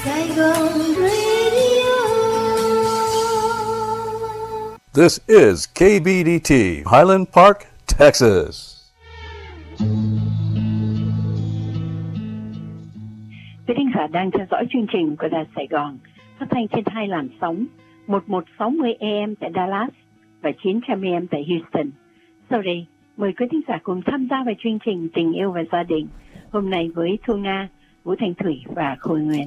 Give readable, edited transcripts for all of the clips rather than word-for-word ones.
Sài Gòn Radio. This is KBDT, Highland Park, Texas. Quý thính giả đang theo dõi chương trình của Đài Sài Gòn, phát thanh trên 2 làn sóng 1160 AM tại Dallas và 900 AM tại Houston. Sau đây, mời quý thính giả cùng tham gia vào chương trình Tình yêu và gia đình hôm nay với Thu Nga, Vũ Thanh Thủy và Khôi Nguyên.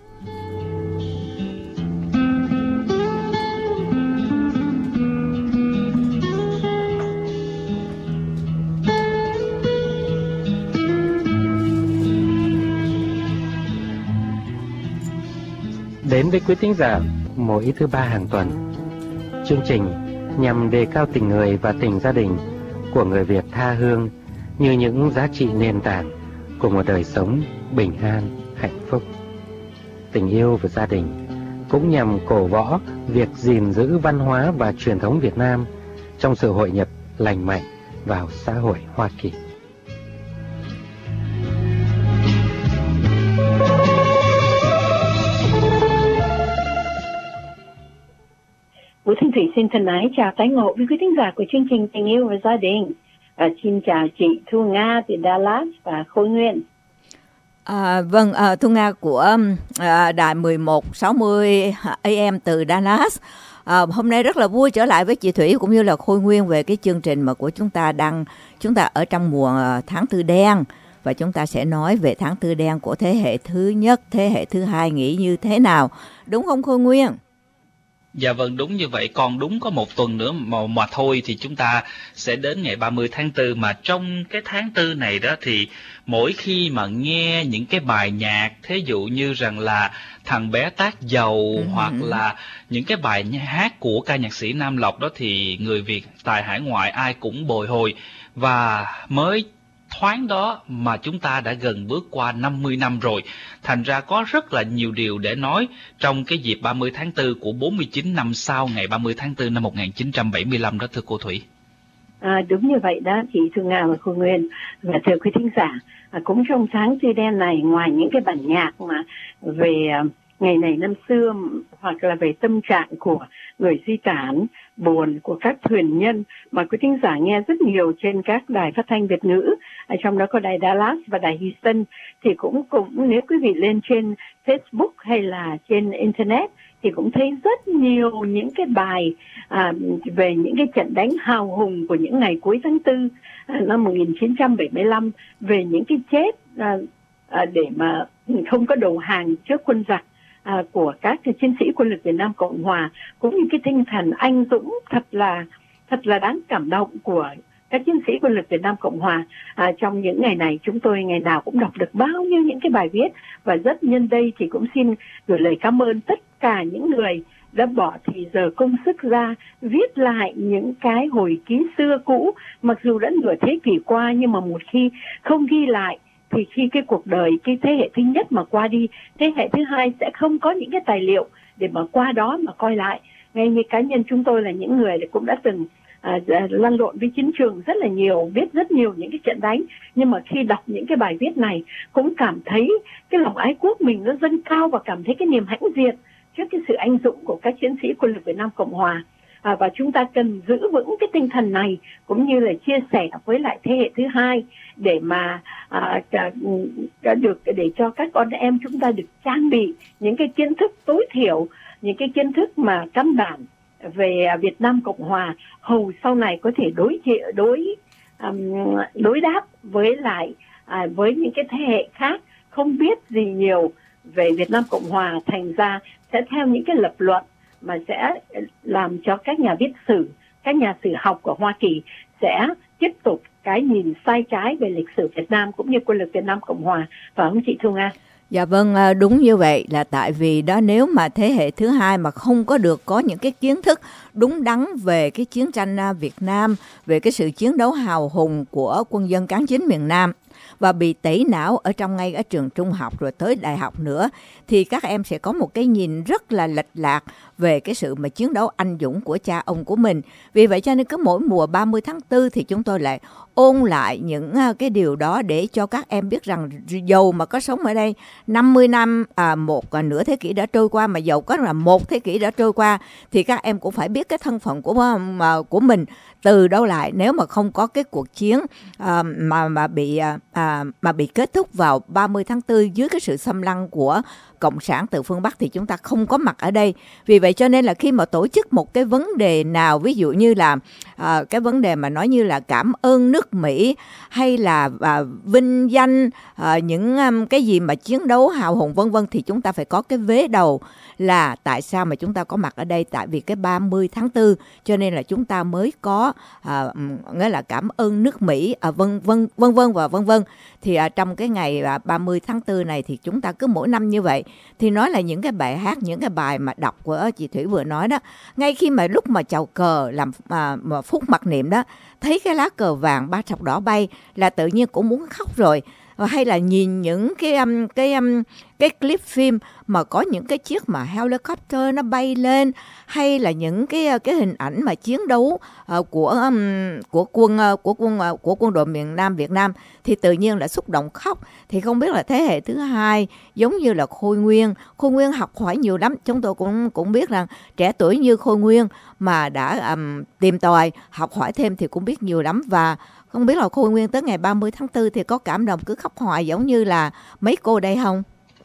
Đến với quý thính giả mỗi thứ ba hàng tuần, chương trình nhằm đề cao tình người và tình gia đình của người Việt tha hương như những giá trị nền tảng của một đời sống bình an, hạnh phúc. Tình yêu và gia đình cũng nhằm cổ võ việc gìn giữ văn hóa và truyền thống Việt Nam trong sự hội nhập lành mạnh vào xã hội Hoa Kỳ. Vũ Thanh Thủy xin thân ái chào tái ngộ với quý thính giả của chương trình Tình yêu và gia đình. Xin chào chị Thu Nga từ Dallas và Khôi Nguyên. Thu Nga của đài 1160 AM từ Dallas. Hôm nay rất là vui trở lại với chị Thủy cũng như là Khôi Nguyên về cái chương trình mà của chúng ta ở trong mùa tháng Tư đen, và chúng ta sẽ nói về tháng Tư đen của thế hệ thứ nhất, thế hệ thứ hai nghĩ như thế nào, đúng không Khôi Nguyên? Dạ vâng, đúng như vậy. Còn đúng có một tuần nữa mà thôi thì chúng ta sẽ đến ngày 30 tháng 4. Mà trong cái tháng 4 này đó thì mỗi khi mà nghe những cái bài nhạc, thí dụ như rằng là Thằng Bé Tát Dầu hoặc là những cái bài hát của ca nhạc sĩ Nam Lộc đó, thì người Việt tại hải ngoại ai cũng bồi hồi. Và mới thoáng đó mà chúng ta đã gần bước qua 50 năm rồi. Thành ra có rất là nhiều điều để nói trong cái dịp 30 tháng 4 của 49 năm sau ngày 30 tháng 4 năm 1975 đó, thưa cô Thủy. Đúng như vậy đó chị Thu Nga và Khôi Nguyên. Và thưa quý thính giả, cũng trong tháng Tư đen này, ngoài những cái bản nhạc mà về ngày này năm xưa hoặc là về tâm trạng của người di tản, buồn của các thuyền nhân mà quý thính giả nghe rất nhiều trên các đài phát thanh Việt ngữ, trong đó có đài Dallas và đài Houston, thì cũng nếu quý vị lên trên Facebook hay là trên Internet thì cũng thấy rất nhiều những cái bài về những cái trận đánh hào hùng của những ngày cuối tháng 4 năm 1975, về những cái chết để mà không có đầu hàng trước quân giặc của các chiến sĩ quân lực Việt Nam Cộng Hòa, cũng như cái tinh thần anh dũng thật là đáng cảm động của các chiến sĩ quân lực Việt Nam Cộng Hòa. Trong những ngày này chúng tôi ngày nào cũng đọc được bao nhiêu những cái bài viết, và rất nhân đây thì cũng xin gửi lời cảm ơn tất cả những người đã bỏ thì giờ công sức ra viết lại những cái hồi ký xưa cũ, mặc dù đã nửa thế kỷ qua, nhưng mà một khi không ghi lại thì khi cái cuộc đời cái thế hệ thứ nhất mà qua đi, thế hệ thứ hai sẽ không có những cái tài liệu để mà qua đó mà coi lại. Ngay như cá nhân chúng tôi là những người cũng đã từng lăn lộn với chiến trường rất là nhiều, biết rất nhiều những cái trận đánh, nhưng mà khi đọc những cái bài viết này cũng cảm thấy cái lòng ái quốc mình nó dâng cao, và cảm thấy cái niềm hãnh diện trước cái sự anh dũng của các chiến sĩ quân lực Việt Nam Cộng Hòa. Và chúng ta cần giữ vững cái tinh thần này, cũng như là chia sẻ với lại thế hệ thứ hai để mà để cho các con em chúng ta được trang bị những cái kiến thức tối thiểu, những cái kiến thức mà căn bản về Việt Nam Cộng Hòa, hầu sau này có thể đối đáp với lại với những cái thế hệ khác không biết gì nhiều về Việt Nam Cộng Hòa, thành ra sẽ theo những cái lập luận mà sẽ làm cho các nhà viết sử, các nhà sử học của Hoa Kỳ sẽ tiếp tục cái nhìn sai trái về lịch sử Việt Nam cũng như quân lực Việt Nam Cộng Hòa. Phải không chị Thu Nga? Dạ vâng, đúng như vậy, là tại vì đó, nếu mà thế hệ thứ hai mà không có những cái kiến thức đúng đắn về cái chiến tranh Việt Nam, về cái sự chiến đấu hào hùng của quân dân kháng chiến miền Nam, và bị tẩy não ngay ở trường trung học rồi tới đại học nữa, thì các em sẽ có một cái nhìn rất là lệch lạc về cái sự mà chiến đấu anh dũng của cha ông của mình. Vì vậy cho nên cứ mỗi mùa 30 tháng 4 thì chúng tôi lại ôn lại những cái điều đó để cho các em biết rằng dầu mà có sống ở đây 50 năm, nửa thế kỷ đã trôi qua, mà dầu có là một thế kỷ đã trôi qua, thì các em cũng phải biết cái thân phận của mình từ đâu lại. Nếu mà không có cái cuộc chiến mà bị kết thúc vào 30 tháng 4 dưới cái sự xâm lăng của Cộng sản từ phương Bắc thì chúng ta không có mặt ở đây. Vì vậy cho nên là khi mà tổ chức một cái vấn đề nào, ví dụ như là cái vấn đề mà nói như là cảm ơn nước Mỹ, hay là vinh danh những cái gì mà chiến đấu hào hùng vân vân, thì chúng ta phải có cái vế đầu là tại sao mà chúng ta có mặt ở đây. Tại vì cái 30 tháng 4 cho nên là chúng ta mới có nghĩa là cảm ơn nước Mỹ, vân vân. Thì trong cái ngày 30 tháng 4 này thì chúng ta cứ mỗi năm như vậy thì nói là những cái bài hát, những cái bài mà đọc của chị Thủy vừa nói đó, ngay khi mà lúc mà chào cờ làm phút mặc niệm đó, thấy cái lá cờ vàng ba sọc đỏ bay là tự nhiên cũng muốn khóc rồi. Hay là nhìn những cái clip phim mà có những cái chiếc mà helicopter nó bay lên, hay là những cái hình ảnh mà chiến đấu của quân đội miền Nam Việt Nam, thì tự nhiên là xúc động khóc. Thì không biết là thế hệ thứ hai giống như là Khôi Nguyên học hỏi nhiều lắm. Chúng tôi cũng biết rằng trẻ tuổi như Khôi Nguyên mà đã tìm tòi học hỏi thêm thì cũng biết nhiều lắm. Và không biết là Khôi Nguyên tới ngày 30 tháng 4 thì có cảm động cứ khóc hoài giống như là mấy cô đây không?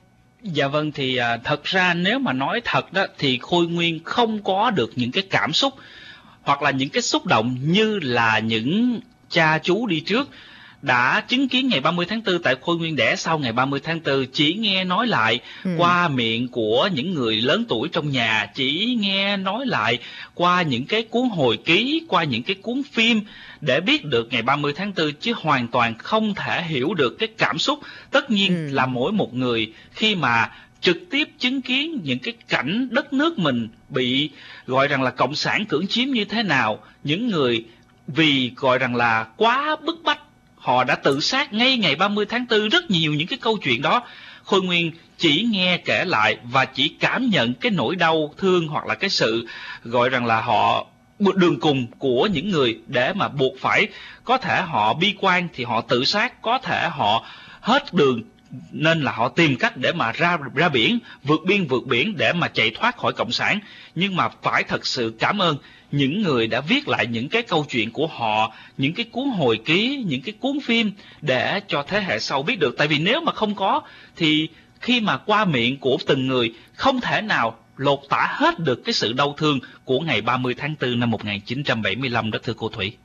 Dạ vâng, thì thật ra nếu mà nói thật đó thì Khôi Nguyên không có được những cái cảm xúc hoặc là những cái xúc động như là những cha chú đi trước đã chứng kiến ngày 30 tháng 4. Tại Khôi Nguyên đẻ sau ngày 30 tháng 4, chỉ nghe nói lại qua miệng của những người lớn tuổi trong nhà, chỉ nghe nói lại qua những cái cuốn hồi ký, qua những cái cuốn phim để biết được ngày 30 tháng 4, chứ hoàn toàn không thể hiểu được cái cảm xúc. Tất nhiên là mỗi một người khi mà trực tiếp chứng kiến những cái cảnh đất nước mình bị gọi rằng là cộng sản cưỡng chiếm như thế nào, những người vì gọi rằng là quá bức bách họ đã tự sát ngay ngày 30 tháng 4, rất nhiều những cái câu chuyện đó. Khôi Nguyên chỉ nghe kể lại và chỉ cảm nhận cái nỗi đau thương hoặc là cái sự gọi rằng là họ đường cùng của những người để mà buộc phải, có thể họ bi quan thì họ tự sát, có thể họ hết đường nên là họ tìm cách để mà ra biển, vượt biển để mà chạy thoát khỏi cộng sản. Nhưng mà phải thật sự cảm ơn những người đã viết lại những cái câu chuyện của họ, những cái cuốn hồi ký, những cái cuốn phim để cho thế hệ sau biết được. Tại vì nếu mà không có thì khi mà qua miệng của từng người không thể nào lột tả hết được cái sự đau thương của ngày 30 tháng 4 năm 1975 đó thưa cô Thủy.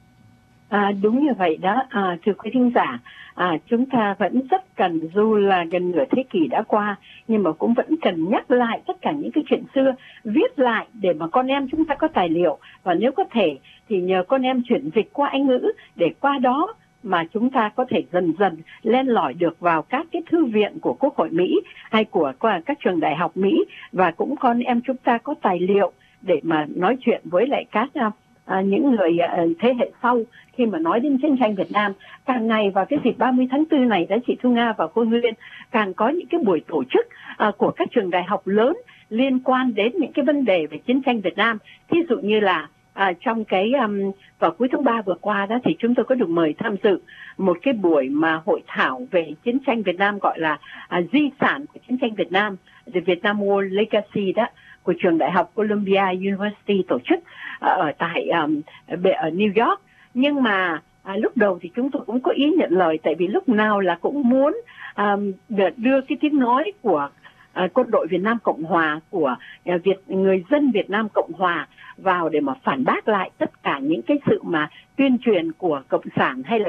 Đúng như vậy đó, thưa quý thính giả, chúng ta vẫn rất cần, dù là gần nửa thế kỷ đã qua, nhưng mà cũng vẫn cần nhắc lại tất cả những cái chuyện xưa, viết lại để mà con em chúng ta có tài liệu, và nếu có thể thì nhờ con em chuyển dịch qua Anh ngữ để qua đó mà chúng ta có thể dần dần len lỏi được vào các cái thư viện của Quốc hội Mỹ hay của các trường đại học Mỹ, và cũng con em chúng ta có tài liệu để mà nói chuyện với lại các những người thế hệ sau khi mà nói đến chiến tranh Việt Nam. Càng ngày vào cái dịp 30 tháng 4 này đó chị Thu Nga và Khôi Nguyên, càng có những cái buổi tổ chức của các trường đại học lớn liên quan đến những cái vấn đề về chiến tranh Việt Nam. Thí dụ như là trong cái vào cuối tháng 3 vừa qua đó thì chúng tôi có được mời tham dự một cái buổi mà hội thảo về chiến tranh Việt Nam, gọi là di sản của chiến tranh Việt Nam, The Vietnam War Legacy đó, của trường đại học Columbia University tổ chức ở tại ở New York. Nhưng mà lúc đầu thì chúng tôi cũng có ý nhận lời, tại vì lúc nào là cũng muốn đưa cái tiếng nói của quân đội Việt Nam Cộng Hòa, của người dân Việt Nam Cộng Hòa vào để mà phản bác lại tất cả những cái sự mà tuyên truyền của cộng sản, hay là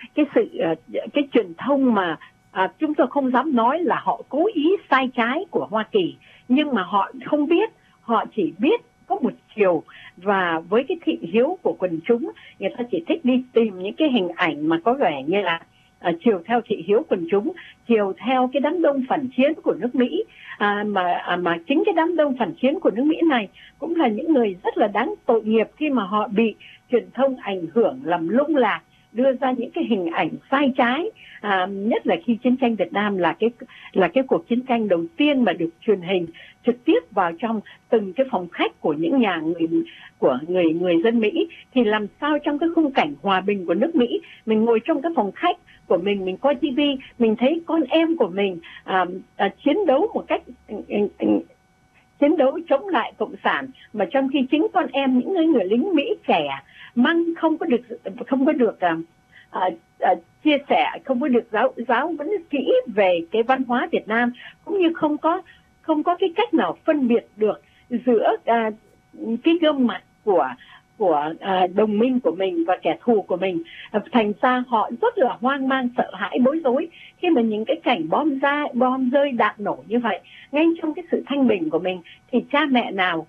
cái truyền thông mà chúng tôi không dám nói là họ cố ý sai trái của Hoa Kỳ, nhưng mà họ không biết, họ chỉ biết có một chiều, và với cái thị hiếu của quần chúng, người ta chỉ thích đi tìm những cái hình ảnh mà có vẻ như là chiều theo thị hiếu quần chúng, chiều theo cái đám đông phản chiến của nước Mỹ, mà chính cái đám đông phản chiến của nước Mỹ này cũng là những người rất là đáng tội nghiệp khi mà họ bị truyền thông ảnh hưởng làm lung lạc đưa ra những cái hình ảnh sai trái, nhất là khi chiến tranh Việt Nam là cái cuộc chiến tranh đầu tiên mà được truyền hình trực tiếp vào trong từng cái phòng khách của những nhà người dân Mỹ. Thì làm sao trong cái khung cảnh hòa bình của nước Mỹ, mình ngồi trong cái phòng khách của mình coi TV, mình thấy con em của mình chiến đấu một cách chiến đấu chống lại cộng sản, mà trong khi chính con em những người lính Mỹ trẻ không có được chia sẻ, không có được giáo vấn kỹ về cái văn hóa Việt Nam, cũng như không có cái cách nào phân biệt được giữa cái gương mặt của đồng minh của mình và kẻ thù của mình. Thành ra họ rất là hoang mang, sợ hãi, bối rối khi mà những cái cảnh bom rơi, đạn nổ như vậy ngay trong cái sự thanh bình của mình. Thì cha mẹ nào,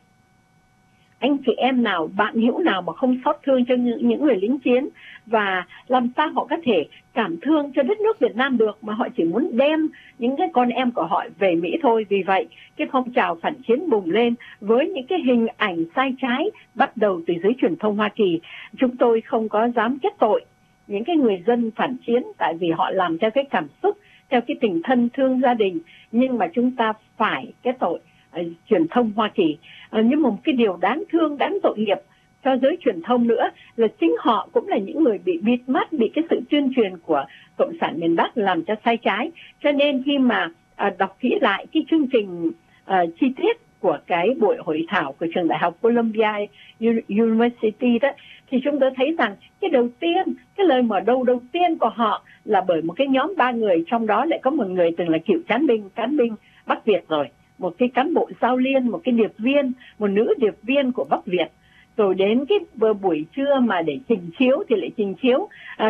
anh chị em nào, bạn hữu nào mà không xót thương cho những người lính chiến, và làm sao họ có thể cảm thương cho đất nước Việt Nam được, mà họ chỉ muốn đem những cái con em của họ về Mỹ thôi. Vì vậy cái phong trào phản chiến bùng lên với những cái hình ảnh sai trái bắt đầu từ giới truyền thông Hoa Kỳ. Chúng tôi không có dám kết tội những cái người dân phản chiến, tại vì họ làm theo cái cảm xúc, theo cái tình thân thương gia đình, nhưng mà chúng ta phải kết tội truyền thông Hoa Kỳ. Nhưng một cái điều đáng thương, đáng tội nghiệp cho giới truyền thông nữa là chính họ cũng là những người bị bịt mắt, bị cái sự tuyên truyền của Cộng sản miền Bắc làm cho sai trái. Cho nên khi mà đọc kỹ lại cái chương trình chi tiết của cái buổi hội thảo của trường đại học Columbia University đó, thì chúng tôi thấy rằng cái lời mở đầu đầu tiên của họ là bởi một cái nhóm 3 người, trong đó lại có một người từng là cựu cán binh Bắc Việt rồi, một cái cán bộ giao liên, một cái điệp viên, một nữ điệp viên của Bắc Việt. Rồi đến cái buổi trưa mà để trình chiếu thì lại trình chiếu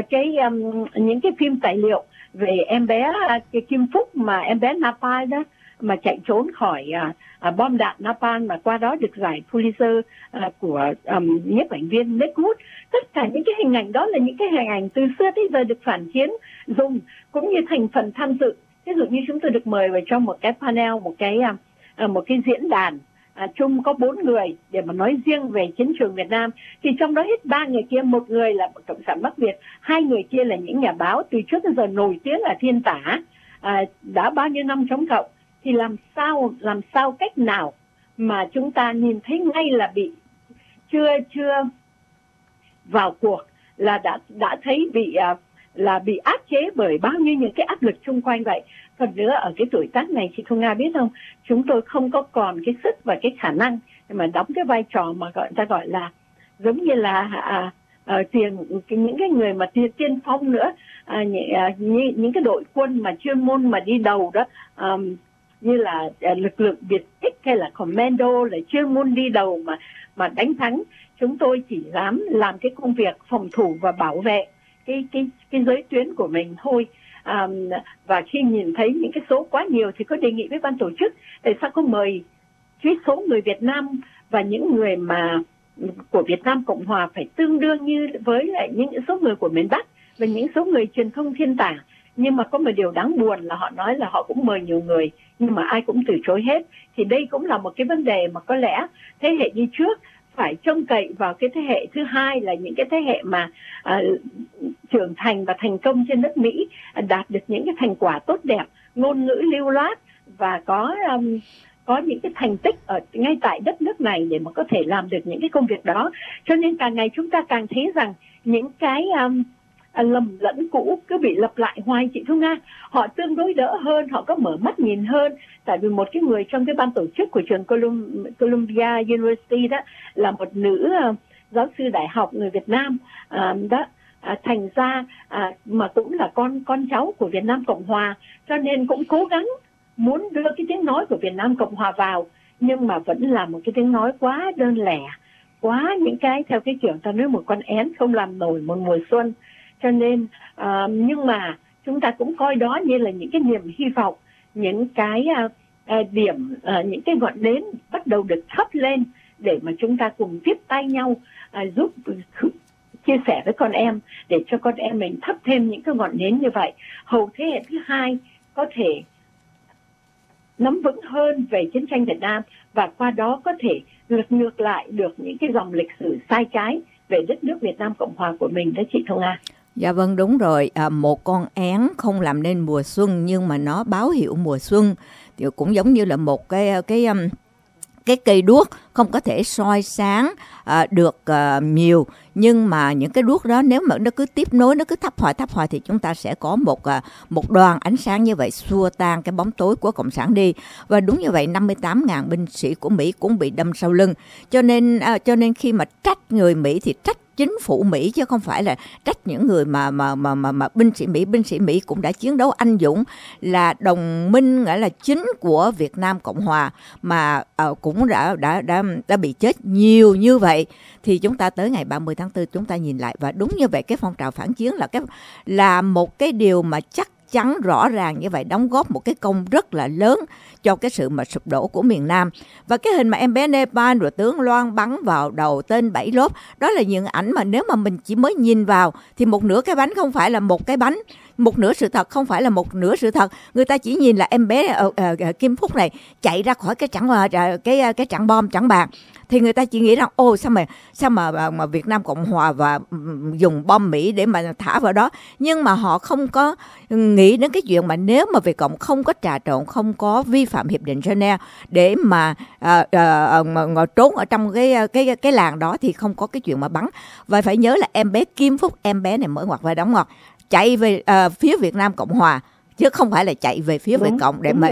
những cái phim tài liệu về em bé cái Kim Phúc, mà em bé Napalm đó mà chạy trốn khỏi bom đạn Napalm, mà qua đó được giải Pulitzer của nhiếp ảnh viên Nick Wood. Tất cả những cái hình ảnh đó là những cái hình ảnh từ xưa tới giờ được phản chiến dùng cũng như thành phần tham dự. Ví dụ như chúng tôi được mời vào trong một cái panel, một cái diễn đàn chung có 4 người để mà nói riêng về chiến trường Việt Nam. Thì trong đó hết 3 người kia, một người là Cộng sản Bắc Việt, 2 người kia là những nhà báo từ trước đến giờ nổi tiếng là thiên tả, đã bao nhiêu năm chống cộng. Thì làm sao cách nào mà chúng ta nhìn thấy ngay là bị chưa vào cuộc là đã thấy bị áp chế bởi bao nhiêu những cái áp lực xung quanh vậy. Phần nữa ở cái tuổi tác này, chị Thu Nga biết không, chúng tôi không có còn cái sức và cái khả năng mà đóng cái vai trò mà gọi là giống như là những cái người mà tiên phong nữa, những cái đội quân mà chuyên môn mà đi đầu đó, như là lực lượng biệt kích hay là commando, là chuyên môn đi đầu mà đánh thắng. Chúng tôi chỉ dám làm cái công việc phòng thủ và bảo vệ cái giới tuyến của mình thôi. Và khi nhìn thấy những cái số quá nhiều thì có đề nghị với ban tổ chức tại sao có mời cái số người Việt Nam và những người mà của Việt Nam Cộng Hòa phải tương đương như với lại những số người của miền Bắc và những số người truyền thông thiên tả. Nhưng mà có một điều đáng buồn là họ nói là họ cũng mời nhiều người nhưng mà ai cũng từ chối hết. Thì đây cũng là một cái vấn đề mà có lẽ thế hệ đi trước phải trông cậy vào cái thế hệ thứ hai, là những cái thế hệ mà trưởng thành và thành công trên đất Mỹ, đạt được những cái thành quả tốt đẹp, ngôn ngữ lưu loát và có những cái thành tích ở ngay tại đất nước này để mà có thể làm được những cái công việc đó. Cho nên càng ngày chúng ta càng thấy rằng những cái lầm lẫn cũ cứ bị lặp lại hoài, chị Thu Nga. Họ tương đối đỡ hơn, họ có mở mắt nhìn hơn. Tại vì một cái người trong cái ban tổ chức của trường Columbia University đó là một nữ giáo sư đại học người Việt Nam đó, thành ra mà cũng là con cháu của Việt Nam Cộng Hòa, cho nên cũng cố gắng muốn đưa cái tiếng nói của Việt Nam Cộng Hòa vào, nhưng mà vẫn là một cái tiếng nói quá đơn lẻ, quá những cái theo cái kiểu ta nói một con én không làm nổi một mùa xuân. Cho nên nhưng mà chúng ta cũng coi đó như là những cái niềm hy vọng, những cái điểm, những cái ngọn nến bắt đầu được thắp lên để mà chúng ta cùng tiếp tay nhau giúp chia sẻ với con em, để cho con em mình thắp thêm những cái ngọn nến như vậy. Hầu thế hệ thứ hai có thể nắm vững hơn về chiến tranh Việt Nam và qua đó có thể lật ngược lại được những cái dòng lịch sử sai trái về đất nước Việt Nam Cộng Hòa của mình đó, chị Thu Nga. Dạ vâng, đúng rồi. Một con én không làm nên mùa xuân, nhưng mà nó báo hiệu mùa xuân. Thì cũng giống như là một cái cây đuốc không có thể soi sáng được nhiều, nhưng mà những cái đuốc đó nếu mà nó cứ tiếp nối, nó cứ thắp hoài thì chúng ta sẽ có một đoàn ánh sáng như vậy xua tan cái bóng tối của Cộng sản đi. Và đúng như vậy, 58.000 binh sĩ của Mỹ cũng bị đâm sau lưng. Cho nên khi mà trách người Mỹ thì trách chính phủ Mỹ, chứ không phải là trách những người mà binh sĩ Mỹ cũng đã chiến đấu anh dũng, là đồng minh nghĩa là chính của Việt Nam Cộng Hòa, mà cũng đã bị chết nhiều như vậy. Thì chúng ta tới ngày 30 tháng 4 chúng ta nhìn lại, và đúng như vậy, cái phong trào phản chiến là một cái điều mà chắc chắn rõ ràng như vậy, đóng góp một cái công rất là lớn cho cái sự mà sụp đổ của miền Nam. Và cái hình mà em bé Nepal rồi tướng Loan bắn vào đầu tên 7 lốp, đó là những ảnh mà nếu mà mình chỉ mới nhìn vào thì một nửa cái bánh không phải là một cái bánh, một nửa sự thật không phải là một nửa sự thật. Người ta chỉ nhìn là em bé Kim Phúc này chạy ra khỏi cái trận bom trận bạc, thì người ta chỉ nghĩ rằng sao mà Việt Nam Cộng Hòa và dùng bom Mỹ để mà thả vào đó. Nhưng mà họ không có nghĩ đến cái chuyện mà nếu mà Việt Cộng không có trà trộn, không có vi phạm hiệp định Geneva để mà trốn ở trong cái làng đó, thì không có cái chuyện mà bắn. Và phải nhớ là em bé Kim Phúc, em bé này mở ngoặt và đóng ngoặt, chạy về phía Việt Nam Cộng Hòa chứ không phải là chạy về phía Việt Cộng để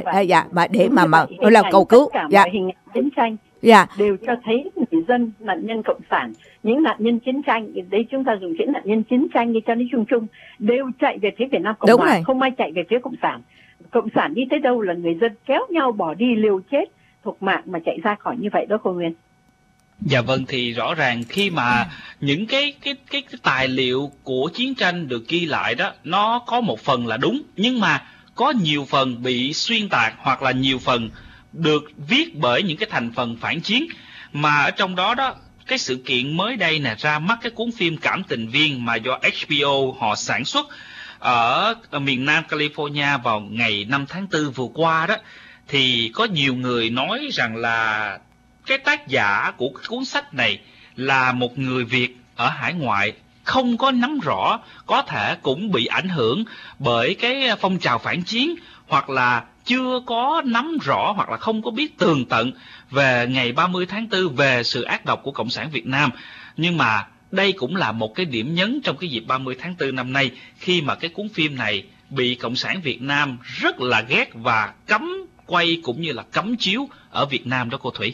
là cầu cứu. Dạ. Mọi hình ảnh chiến tranh đều cho thấy người dân, nạn nhân cộng sản, những nạn nhân chiến tranh, đấy chúng ta dùng chữ nạn nhân chiến tranh để cho nó chung đều chạy về phía Việt Nam Cộng Hòa, không ai chạy về phía Cộng sản. Cộng sản đi tới đâu là người dân kéo nhau bỏ đi liều chết thuộc mạng mà chạy ra khỏi như vậy đó cô Nguyên. Dạ vâng, thì rõ ràng khi mà những cái tài liệu của chiến tranh được ghi lại đó, nó có một phần là đúng, nhưng mà có nhiều phần bị xuyên tạc, hoặc là nhiều phần được viết bởi những cái thành phần phản chiến. Mà ở trong đó cái sự kiện mới đây nè, ra mắt cái cuốn phim Cảm Tình Viên mà do HBO họ sản xuất ở miền Nam California vào ngày 5 tháng 4 vừa qua đó, thì có nhiều người nói rằng là cái tác giả của cuốn sách này là một người Việt ở hải ngoại, không có nắm rõ, có thể cũng bị ảnh hưởng bởi cái phong trào phản chiến, hoặc là chưa có nắm rõ, hoặc là không có biết tường tận về ngày 30 tháng 4, về sự ác độc của Cộng sản Việt Nam. Nhưng mà đây cũng là một cái điểm nhấn trong cái dịp 30 tháng 4 năm nay, khi mà cái cuốn phim này bị Cộng sản Việt Nam rất là ghét và cấm quay cũng như là cấm chiếu ở Việt Nam đó cô Thủy.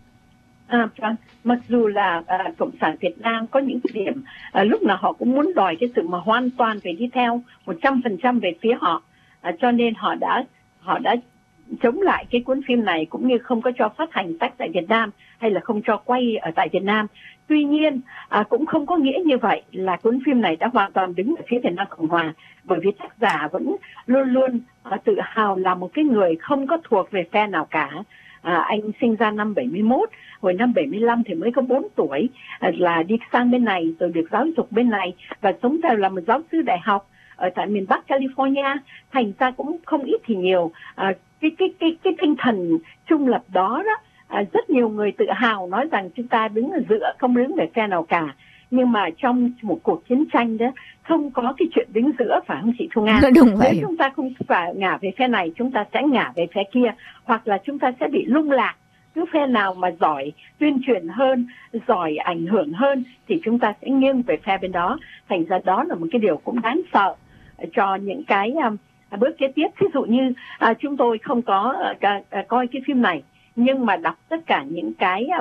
Mặc dù là Cộng sản Việt Nam có những cái điểm lúc nào họ cũng muốn đòi cái sự mà hoàn toàn phải đi theo 100% về phía họ, cho nên họ đã chống lại cái cuốn phim này, cũng như không có cho phát hành sách tại Việt Nam hay là không cho quay ở tại Việt Nam. Tuy nhiên cũng không có nghĩa như vậy là cuốn phim này đã hoàn toàn đứng ở phía Việt Nam Cộng Hòa, bởi vì tác giả vẫn luôn luôn tự hào là một cái người không có thuộc về phe nào cả. Anh sinh ra năm 71, hồi năm 75 thì mới có 4 tuổi, là đi sang bên này rồi được giáo dục bên này, và sống theo là một giáo sư đại học ở tại miền Bắc California. Thành ra cũng không ít thì nhiều cái tinh thần trung lập đó rất nhiều người tự hào nói rằng chúng ta đứng ở giữa, không đứng về phe nào cả. Nhưng mà trong một cuộc chiến tranh đó không có cái chuyện đứng giữa, phải không chị Thu Nga? Đúng vậy. Nếu chúng ta không phải ngả về phe này, chúng ta sẽ ngả về phe kia, hoặc là chúng ta sẽ bị lung lạc. Cứ phe nào mà giỏi tuyên truyền hơn, giỏi ảnh hưởng hơn thì chúng ta sẽ nghiêng về phe bên đó. Thành ra đó là một cái điều cũng đáng sợ cho những cái bước kế tiếp. Ví dụ như chúng tôi không có coi cái phim này, nhưng mà đọc tất cả những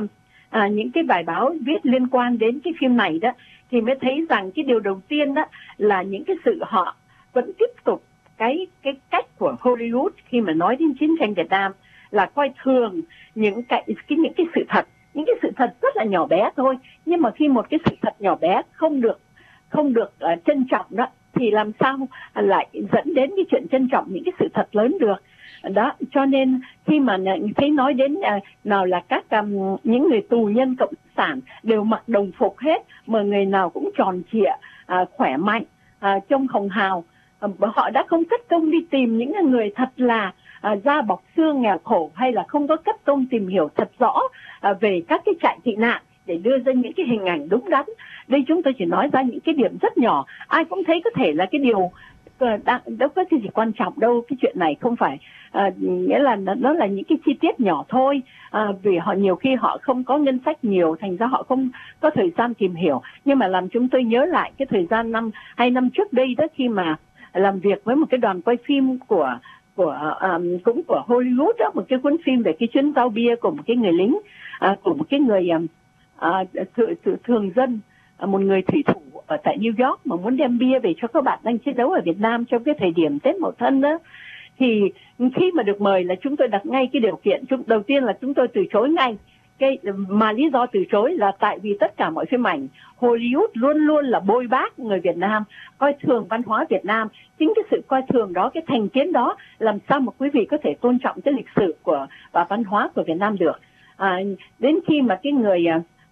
cái bài báo viết liên quan đến cái phim này đó, thì mới thấy rằng cái điều đầu tiên đó là những cái sự họ vẫn tiếp tục cái cách của Hollywood khi mà nói đến chiến tranh Việt Nam là coi thường những cái sự thật, những cái sự thật rất là nhỏ bé thôi. Nhưng mà khi một cái sự thật nhỏ bé không được trân trọng đó, thì làm sao lại dẫn đến cái chuyện trân trọng những cái sự thật lớn được đó. Cho nên khi mà thấy nói đến nào là các những người tù nhân cộng sản đều mặc đồng phục hết, mà người nào cũng tròn trịa, khỏe mạnh, trông hồng hào, họ đã không cất công đi tìm những người thật là da bọc xương nghèo khổ, hay là không có cất công tìm hiểu thật rõ về các cái trại tị nạn để đưa ra những cái hình ảnh đúng đắn. Đây chúng tôi chỉ nói ra những cái điểm rất nhỏ, ai cũng thấy có thể là cái điều đâu có cái gì quan trọng đâu. Cái chuyện này không phải nghĩa là nó là những cái chi tiết nhỏ thôi, vì họ nhiều khi họ không có ngân sách nhiều, thành ra họ không có thời gian tìm hiểu. Nhưng mà làm chúng tôi nhớ lại cái thời gian 2 năm trước đây đó, khi mà làm việc với một cái đoàn quay phim cũng của Hollywood đó, một cái cuốn phim về cái chuyến giao bia của một cái người lính, của một cái người thường dân, một người thủy thủ ở tại New York mà muốn đem bia về cho các bạn đang chiến đấu ở Việt Nam trong cái thời điểm Tết Mậu Thân đó. Thì khi mà được mời là chúng tôi đặt ngay cái điều kiện, đầu tiên là chúng tôi từ chối ngay. Mà lý do từ chối là tại vì tất cả mọi phim ảnh Hollywood luôn luôn là bôi bác người Việt Nam, coi thường văn hóa Việt Nam. Chính cái sự coi thường đó, cái thành kiến đó, làm sao mà quý vị có thể tôn trọng cái lịch sử và văn hóa của Việt Nam được. Đến khi mà cái người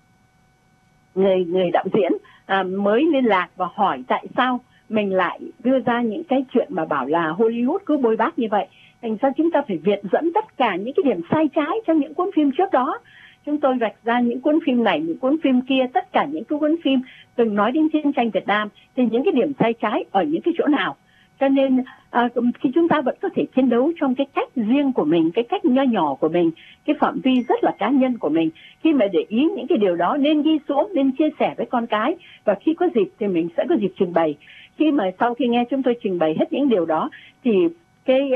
đạo diễn mới liên lạc và hỏi tại sao mình lại đưa ra những cái chuyện mà bảo là Hollywood cứ bôi bác như vậy, thành ra chúng ta phải viện dẫn tất cả những cái điểm sai trái trong những cuốn phim trước đó. Chúng tôi vạch ra những cuốn phim này, những cuốn phim kia, tất cả những cái cuốn phim từng nói đến chiến tranh Việt Nam thì những cái điểm sai trái ở những cái chỗ nào. Cho nên khi chúng ta vẫn có thể chiến đấu trong cái cách riêng của mình, cái cách nho nhỏ của mình, cái phạm vi rất là cá nhân của mình. Khi mà để ý những cái điều đó nên ghi xuống, nên chia sẻ với con cái, và khi có dịp thì mình sẽ có dịp trình bày. Khi mà sau khi nghe chúng tôi trình bày hết những điều đó thì cái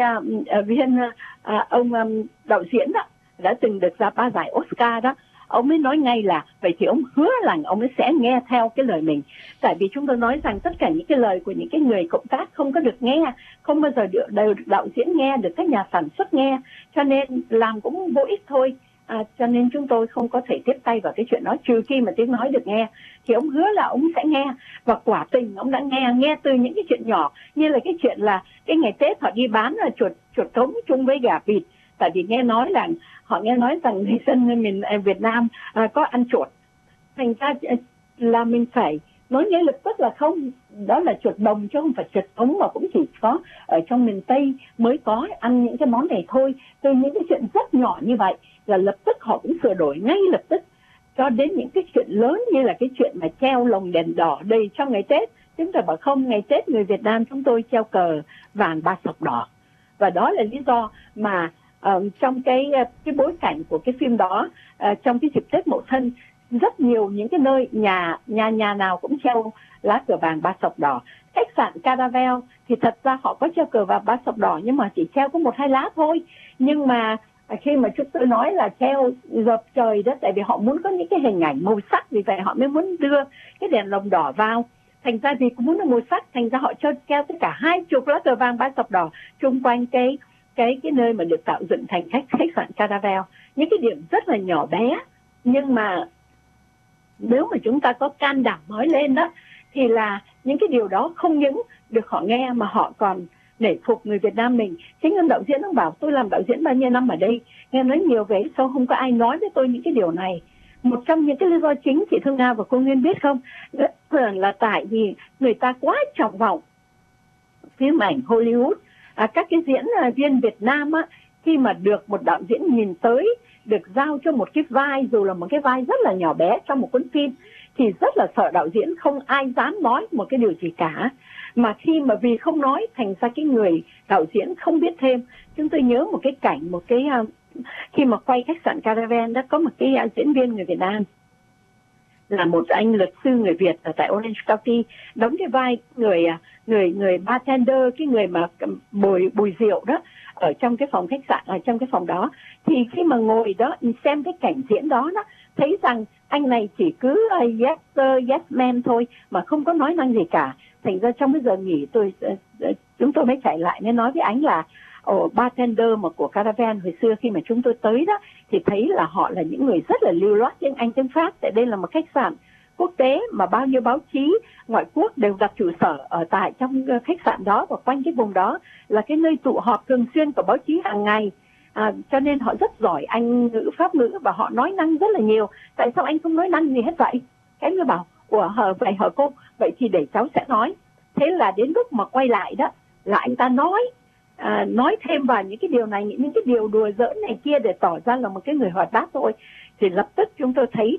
ông đạo diễn đó đã từng được ra 3 giải Oscar đó, ông mới nói ngay là vậy thì ông hứa là ông ấy sẽ nghe theo cái lời mình. Tại vì chúng tôi nói rằng tất cả những cái lời của những cái người cộng tác không có được nghe, không bao giờ được đạo diễn nghe, được các nhà sản xuất nghe, cho nên làm cũng vô ích thôi. Cho nên chúng tôi không có thể tiếp tay vào cái chuyện đó, trừ khi mà tiếng nói được nghe. Thì ông hứa là ông sẽ nghe, và quả tình ông đã nghe từ những cái chuyện nhỏ, như là cái chuyện là cái ngày Tết họ đi bán là chuột trống chung với gà vịt. Tại vì họ nghe nói rằng người dân miền Việt Nam có ăn chuột, thành ra là mình phải nói ngay lập tức là không, đó là chuột đồng chứ không phải chuột trống, mà cũng chỉ có ở trong miền Tây mới có ăn những cái món này thôi. Từ những cái chuyện rất nhỏ như vậy là lập tức họ cũng sửa đổi ngay lập tức, cho đến những cái chuyện lớn như là cái chuyện mà treo lồng đèn đỏ đầy trong ngày Tết. Chúng ta bảo không, ngày Tết người Việt Nam chúng tôi treo cờ vàng 3 sọc đỏ, và đó là lý do mà trong cái bối cảnh của cái phim đó, trong cái dịp Tết Mậu Thân, rất nhiều những cái nơi nhà nào cũng treo lá cờ vàng 3 sọc đỏ. Khách sạn Caravel thì thật ra họ có treo cờ vàng 3 sọc đỏ, nhưng mà chỉ treo có 1-2 lá thôi. Nhưng mà khi mà chúng tôi nói là treo dợp trời đó, tại vì họ muốn có những cái hình ảnh màu sắc, vì vậy họ mới muốn đưa cái đèn lồng đỏ vào. Thành ra vì cũng muốn là màu sắc, thành ra họ cho treo tất cả 20 lá cờ vàng 3 sọc đỏ xung quanh cái nơi mà được tạo dựng thành khách sạn Caravel. Những cái điểm rất là nhỏ bé, nhưng mà nếu mà chúng ta có can đảm nói lên đó, thì là những cái điều đó không những được họ nghe mà họ còn nể phục người Việt Nam mình. Chính ông đạo diễn ông bảo tôi làm đạo diễn bao nhiêu năm ở đây, nghe nói nhiều về sao không có ai nói với tôi những cái điều này. Một trong những cái lý do chính, chị Thương Nga và cô Nguyên biết không, là tại vì người ta quá trọng vọng phim ảnh Hollywood. Các cái diễn viên Việt Nam á, khi mà được một đạo diễn nhìn tới, được giao cho một cái vai, dù là một cái vai rất là nhỏ bé trong một cuốn phim, thì rất là sợ đạo diễn, không ai dám nói một cái điều gì cả. Mà khi mà vì không nói, thành ra cái người đạo diễn không biết thêm. Chúng tôi nhớ một cái cảnh, khi mà quay khách sạn Caravan đó, có một cái diễn viên người Việt Nam, là một anh luật sư người Việt ở tại Orange County, đóng cái vai người bartender, cái người mà bồi rượu đó, ở trong cái phòng khách sạn, ở trong cái phòng đó. Thì khi mà ngồi đó xem cái cảnh diễn đó, thấy rằng anh này chỉ cứ yes sir, yes ma'am thôi, mà không có nói năng gì cả. Thành ra trong cái giờ nghỉ chúng tôi mới chạy lại mới nói với anh là bartender mà của Caravan hồi xưa khi mà chúng tôi tới đó, thì thấy là họ là những người rất là lưu loát tiếng Anh tiếng Pháp, tại đây là một khách sạn quốc tế mà bao nhiêu báo chí ngoại quốc đều đặt trụ sở ở tại trong khách sạn đó, và quanh cái vùng đó là cái nơi tụ họp thường xuyên của báo chí hàng ngày. Cho nên họ rất giỏi Anh ngữ, Pháp ngữ, và họ nói năng rất là nhiều. Tại sao anh không nói năng gì hết vậy? Cái người bảo, vậy hả cô? Vậy thì để cháu sẽ nói. Thế là đến lúc mà quay lại đó, là anh ta nói thêm vào những cái điều này, những cái điều đùa giỡn này kia để tỏ ra là một cái người hoạt bát thôi. Thì lập tức chúng tôi thấy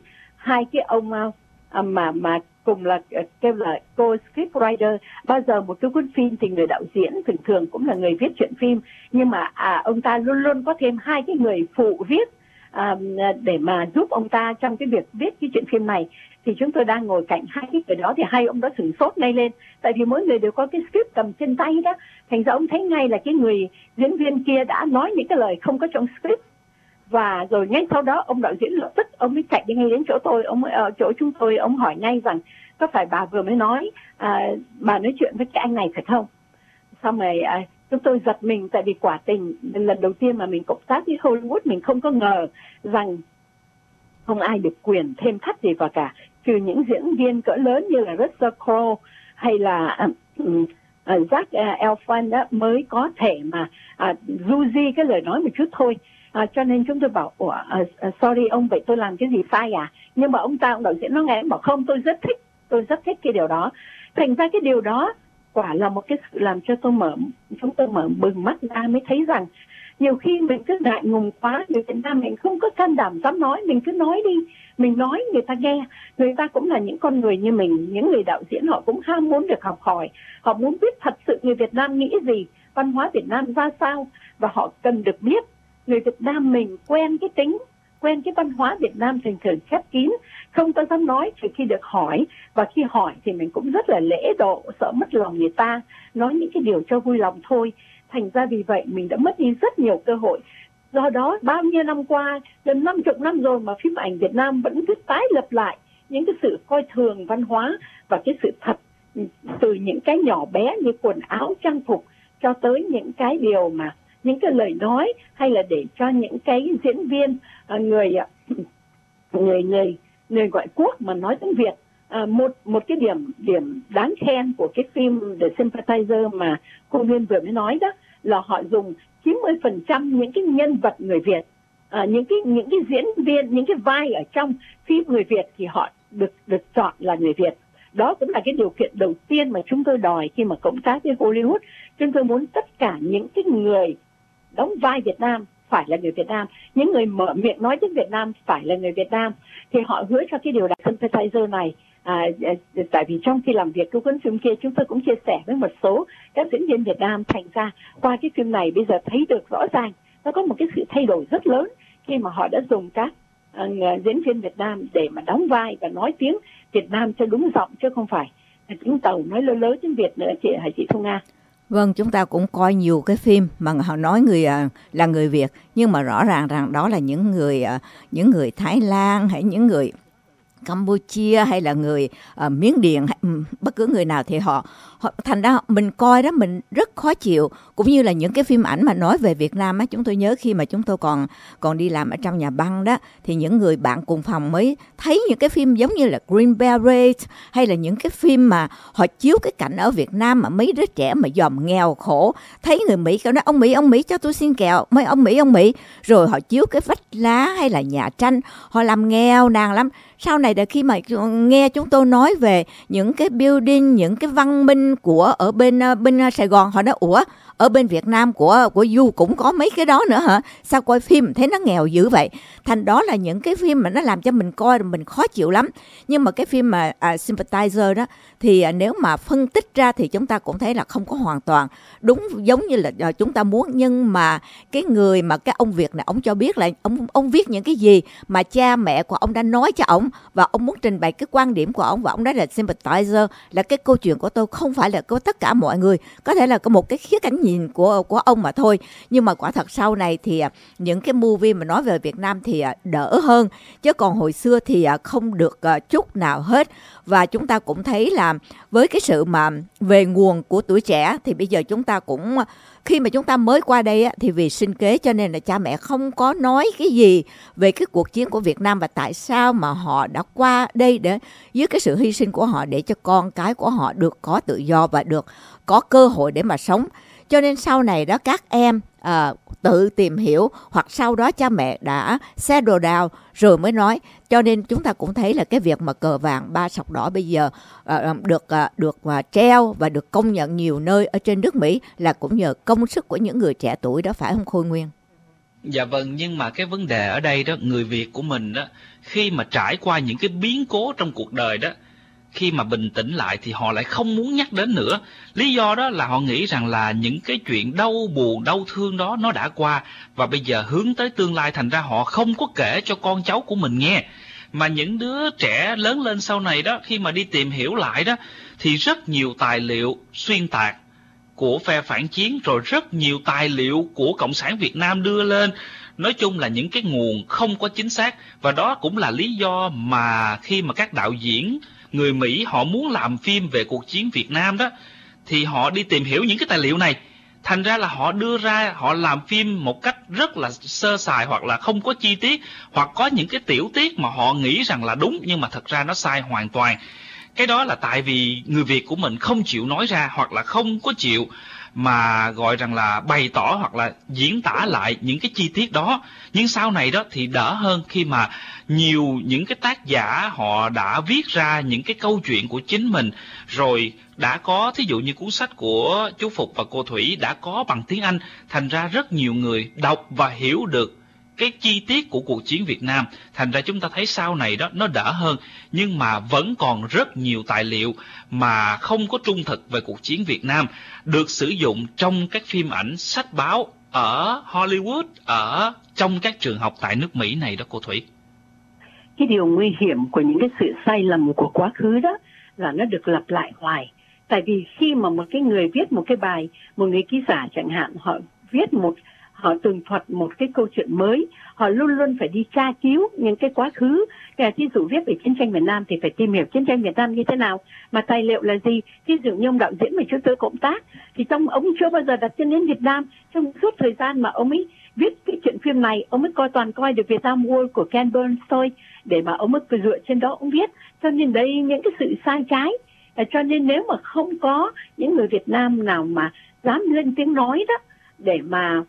hai cái ông mà cùng là kêu là co-scriptwriter. Bao giờ một cái cuốn phim thì người đạo diễn thường thường cũng là người viết truyện phim, nhưng mà ông ta luôn luôn có thêm hai cái người phụ viết để mà giúp ông ta trong cái việc viết cái chuyện phim này. Thì chúng tôi đang ngồi cạnh hai cái người đó, thì hai ông đó sửng sốt ngay lên, tại vì mỗi người đều có cái script cầm trên tay đó. Thành ra ông thấy ngay là cái người diễn viên kia đã nói những cái lời không có trong script. Và rồi ngay sau đó ông đạo diễn lập tức ông mới chạy đi ngay đến chỗ tôi, ông ở chỗ chúng tôi, ông hỏi ngay rằng có phải bà vừa mới nói bà nói chuyện với cái anh này phải không? Xong rồi chúng tôi giật mình, tại vì quả tình lần đầu tiên mà mình cộng tác với Hollywood, mình không có ngờ rằng không ai được quyền thêm thắt gì vào cả, trừ những diễn viên cỡ lớn như là Russell Crowe hay là Zac Efron đó mới có thể mà du di cái lời nói một chút thôi. Cho nên chúng tôi bảo sorry ông, vậy tôi làm cái gì sai à? Nhưng mà ông đạo diễn nó nghe, bảo không, tôi rất thích cái điều đó. Thành ra cái điều đó quả là một cái sự làm cho chúng tôi mở bừng mắt ra, mới thấy rằng nhiều khi mình cứ ngại ngùng quá, người Việt Nam mình không có can đảm dám nói, mình cứ nói đi, mình nói người ta nghe. Người ta cũng là những con người như mình, những người đạo diễn họ cũng ham muốn được học hỏi, họ muốn biết thật sự người Việt Nam nghĩ gì, văn hóa Việt Nam ra sao, và họ cần được biết người Việt Nam mình quen cái văn hóa Việt Nam thường thường khép kín, không có dám nói trừ khi được hỏi, và khi hỏi thì mình cũng rất là lễ độ, sợ mất lòng người ta, nói những cái điều cho vui lòng thôi. Thành ra vì vậy mình đã mất đi rất nhiều cơ hội. Do đó bao nhiêu năm qua, gần 50 năm rồi mà phim ảnh Việt Nam vẫn cứ tái lập lại những cái sự coi thường văn hóa và cái sự thật, từ những cái nhỏ bé như quần áo trang phục cho tới những cái điều mà những cái lời nói, hay là để cho những cái diễn viên người ngoại quốc mà nói tiếng Việt. Một cái điểm đáng khen của cái phim The Sympathizer mà cô Nguyên vừa mới nói đó là họ dùng 90% những cái nhân vật người Việt, những cái diễn viên, những cái vai ở trong phim người Việt thì họ được chọn là người Việt. Đó cũng là cái điều kiện đầu tiên mà chúng tôi đòi khi mà cộng tác với Hollywood. Chúng tôi muốn tất cả những cái người đóng vai Việt Nam phải là người Việt Nam, những người mở miệng nói tiếng Việt Nam phải là người Việt Nam. Thì họ hứa cho cái điều đặc Sympathizer này. Tại vì trong khi làm việc của cuốn phim kia, chúng tôi cũng chia sẻ với một số các diễn viên Việt Nam. Thành ra qua cái phim này bây giờ thấy được rõ ràng nó có một cái sự thay đổi rất lớn khi mà họ đã dùng các diễn viên Việt Nam để mà đóng vai và nói tiếng Việt Nam cho đúng giọng, chứ không phải tiếng Tàu nói lớ lớ tiếng Việt nữa, chị Thu Nga. Vâng, chúng ta cũng coi nhiều cái phim mà họ nói là người Việt, nhưng mà rõ ràng rằng đó là những người Thái Lan hay những người Campuchia hay là người Miến Điện, bất cứ người nào thì họ thành ra mình coi đó mình rất khó chịu. Cũng như là những cái phim ảnh mà nói về Việt Nam á, chúng tôi nhớ khi mà chúng tôi còn đi làm ở trong nhà băng đó, thì những người bạn cùng phòng mới thấy những cái phim giống như là Green Beret, hay là những cái phim mà họ chiếu cái cảnh ở Việt Nam mà mấy đứa trẻ mà dòm nghèo khổ, thấy người Mỹ kêu nói ông Mỹ cho tôi xin kẹo, mấy ông Mỹ, rồi họ chiếu cái vách lá hay là nhà tranh, họ làm nghèo nàn lắm. Sau này khi mà nghe chúng tôi nói về những cái building, những cái văn minh của ở bên Sài Gòn, họ nói ủa, ở bên Việt Nam của Du cũng có mấy cái đó nữa hả? Sao coi phim thấy nó nghèo dữ vậy? Thành đó là những cái phim mà nó làm cho mình coi mình khó chịu lắm. Nhưng mà cái phim mà Sympathizer đó thì nếu mà phân tích ra thì chúng ta cũng thấy là không có hoàn toàn đúng giống như là chúng ta muốn. Nhưng mà cái người mà cái ông Việt này, ông cho biết là ông viết những cái gì mà cha mẹ của ông đã nói cho ông, và ông muốn trình bày cái quan điểm của ông, và ông nói là Sympathizer là cái câu chuyện của tôi, không phải là của tất cả mọi người, có thể là có một cái khía cạnh nhìn của ông mà thôi. Nhưng mà quả thật sau này thì những cái movie mà nói về Việt Nam thì đỡ hơn, chứ còn hồi xưa thì không được chút nào hết. Và chúng ta cũng thấy là với cái sự mà về nguồn của tuổi trẻ thì bây giờ chúng ta cũng, khi mà chúng ta mới qua đây thì vì sinh kế cho nên là cha mẹ không có nói cái gì về cái cuộc chiến của Việt Nam và tại sao mà họ đã qua đây để dưới cái sự hy sinh của họ để cho con cái của họ được có tự do và được có cơ hội để mà sống. Cho nên sau này đó các em tự tìm hiểu, hoặc sau đó cha mẹ đã settle down rồi mới nói. Cho nên chúng ta cũng thấy là cái việc mà cờ vàng ba sọc đỏ bây giờ được treo và được công nhận nhiều nơi ở trên nước Mỹ là cũng nhờ công sức của những người trẻ tuổi đó, phải không Khôi Nguyên? Dạ vâng, nhưng mà cái vấn đề ở đây đó, người Việt của mình đó, khi mà trải qua những cái biến cố trong cuộc đời đó, khi mà bình tĩnh lại thì họ lại không muốn nhắc đến nữa. Lý do đó là họ nghĩ rằng là những cái chuyện đau buồn, đau thương đó nó đã qua, và bây giờ hướng tới tương lai, thành ra họ không có kể cho con cháu của mình nghe. Mà những đứa trẻ lớn lên sau này đó, khi mà đi tìm hiểu lại đó, thì rất nhiều tài liệu xuyên tạc của phe phản chiến, rồi rất nhiều tài liệu của Cộng sản Việt Nam đưa lên. Nói chung là những cái nguồn không có chính xác, và đó cũng là lý do mà khi mà các đạo diễn người Mỹ họ muốn làm phim về cuộc chiến Việt Nam đó, thì họ đi tìm hiểu những cái tài liệu này. Thành ra là họ đưa ra, họ làm phim một cách rất là sơ sài, hoặc là không có chi tiết, hoặc có những cái tiểu tiết mà họ nghĩ rằng là đúng nhưng mà thật ra nó sai hoàn toàn. Cái đó là tại vì người Việt của mình không chịu nói ra, hoặc là không có chịu mà gọi rằng là bày tỏ hoặc là diễn tả lại những cái chi tiết đó. Nhưng sau này đó thì đỡ hơn, khi mà nhiều những cái tác giả họ đã viết ra những cái câu chuyện của chính mình, rồi đã có thí dụ như cuốn sách của chú Phục và cô Thủy đã có bằng tiếng Anh, thành ra rất nhiều người đọc và hiểu được cái chi tiết của cuộc chiến Việt Nam. Thành ra chúng ta thấy sau này đó nó đỡ hơn, nhưng mà vẫn còn rất nhiều tài liệu mà không có trung thực về cuộc chiến Việt Nam được sử dụng trong các phim ảnh, sách báo ở Hollywood, ở trong các trường học tại nước Mỹ này đó cô Thủy. Cái điều nguy hiểm của những cái sự sai lầm của quá khứ đó là nó được lặp lại hoài. Tại vì khi mà một cái người viết một cái bài, một người ký giả chẳng hạn, họ tường thuật một cái câu chuyện mới, họ luôn luôn phải đi tra cứu những cái quá khứ. Thí dụ viết về chiến tranh Việt Nam thì phải tìm hiểu chiến tranh Việt Nam như thế nào, mà tài liệu là gì. Thí dụ như ông đạo diễn mà chúng tôi cộng tác, thì ông chưa bao giờ đặt chân đến Việt Nam. Trong suốt thời gian mà ông ấy viết cái chuyện phim này, ông ấy coi được Vietnam War của Ken Burns thôi, để mà ông ấy dựa trên đó ông viết. Cho nên đây những cái sự sai trái. Cho nên nếu mà không có những người Việt Nam nào mà dám lên tiếng nói đó, để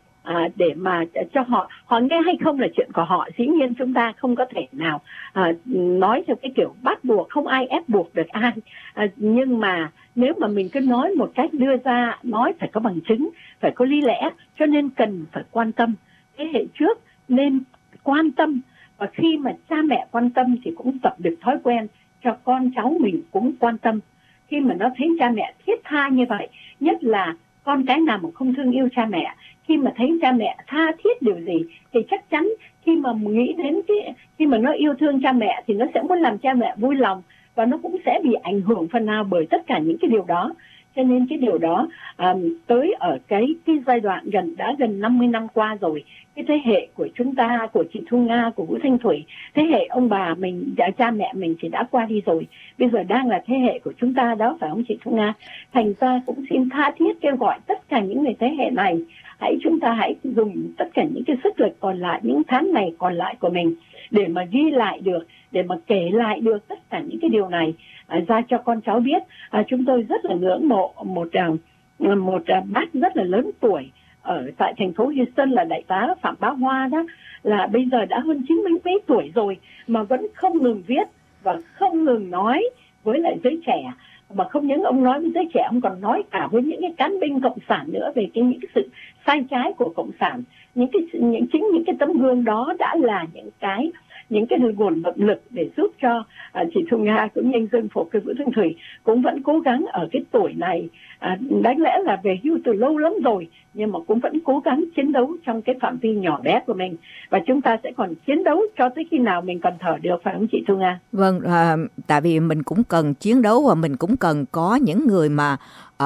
mà cho họ nghe hay không là chuyện của họ. Dĩ nhiên chúng ta không có thể nào nói theo cái kiểu bắt buộc, không ai ép buộc được ai. Nhưng mà nếu mà mình cứ nói một cách đưa ra, nói phải có bằng chứng, phải có lý lẽ, cho nên cần phải quan tâm. Thế hệ trước nên quan tâm, và khi mà cha mẹ quan tâm thì cũng tập được thói quen cho con cháu mình cũng quan tâm. Khi mà nó thấy cha mẹ thiết tha như vậy, nhất là con cái nào mà không thương yêu cha mẹ, khi mà thấy cha mẹ tha thiết điều gì thì chắc chắn khi mà nghĩ đến khi mà nó yêu thương cha mẹ thì nó sẽ muốn làm cha mẹ vui lòng, và nó cũng sẽ bị ảnh hưởng phần nào bởi tất cả những cái điều đó. Cho nên cái điều đó tới ở cái giai đoạn gần 50 năm qua rồi, cái thế hệ của chúng ta, của chị Thu Nga, của Vũ Thanh Thủy, thế hệ ông bà mình, cha mẹ mình thì đã qua đi rồi. Bây giờ đang là thế hệ của chúng ta đó, phải không chị Thu Nga? Thành ra cũng xin tha thiết kêu gọi tất cả những người thế hệ này, chúng ta hãy dùng tất cả những cái sức lực còn lại, những tháng ngày còn lại của mình để mà ghi lại được, để mà kể lại được tất cả những cái điều này ra cho con cháu biết. Chúng tôi rất là ngưỡng mộ một bác rất là lớn tuổi ở tại thành phố Houston là đại tá Phạm Bá Hoa đó, là bây giờ đã hơn 90 mấy tuổi rồi mà vẫn không ngừng viết và không ngừng nói với lại giới trẻ. Mà không những ông nói với giới trẻ, ông còn nói cả với những cái cán binh cộng sản nữa về những cái sự sai trái của cộng sản. Chính những cái tấm gương đó đã là những cái nguồn động lực để giúp cho chị Thu Nga cũng như anh Dương Phục, cái Vũ Thanh Thủy cũng vẫn cố gắng ở cái tuổi này. Đáng lẽ là về hưu từ lâu lắm rồi, nhưng mà cũng vẫn cố gắng chiến đấu trong cái phạm vi nhỏ bé của mình, và chúng ta sẽ còn chiến đấu cho tới khi nào mình còn thở được, phải không chị Thu Nga? Vâng, tại vì mình cũng cần chiến đấu và mình cũng cần có những người mà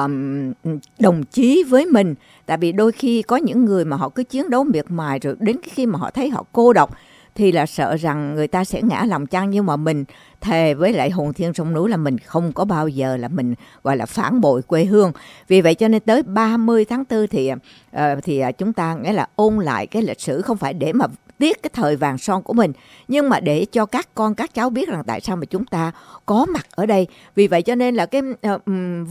đồng chí với mình. Tại vì đôi khi có những người mà họ cứ chiến đấu miệt mài, rồi đến khi mà họ thấy họ cô độc thì là sợ rằng người ta sẽ ngã lòng chăng. Nhưng mà mình thề với lại hồn thiên sông núi là mình không có bao giờ là mình gọi là phản bội quê hương. Vì vậy cho nên tới 30 tháng 4 thì chúng ta nghĩa là ôn lại cái lịch sử, không phải để mà tiếc cái thời vàng son của mình, nhưng mà để cho các con các cháu biết rằng tại sao mà chúng ta có mặt ở đây. Vì vậy cho nên là cái viết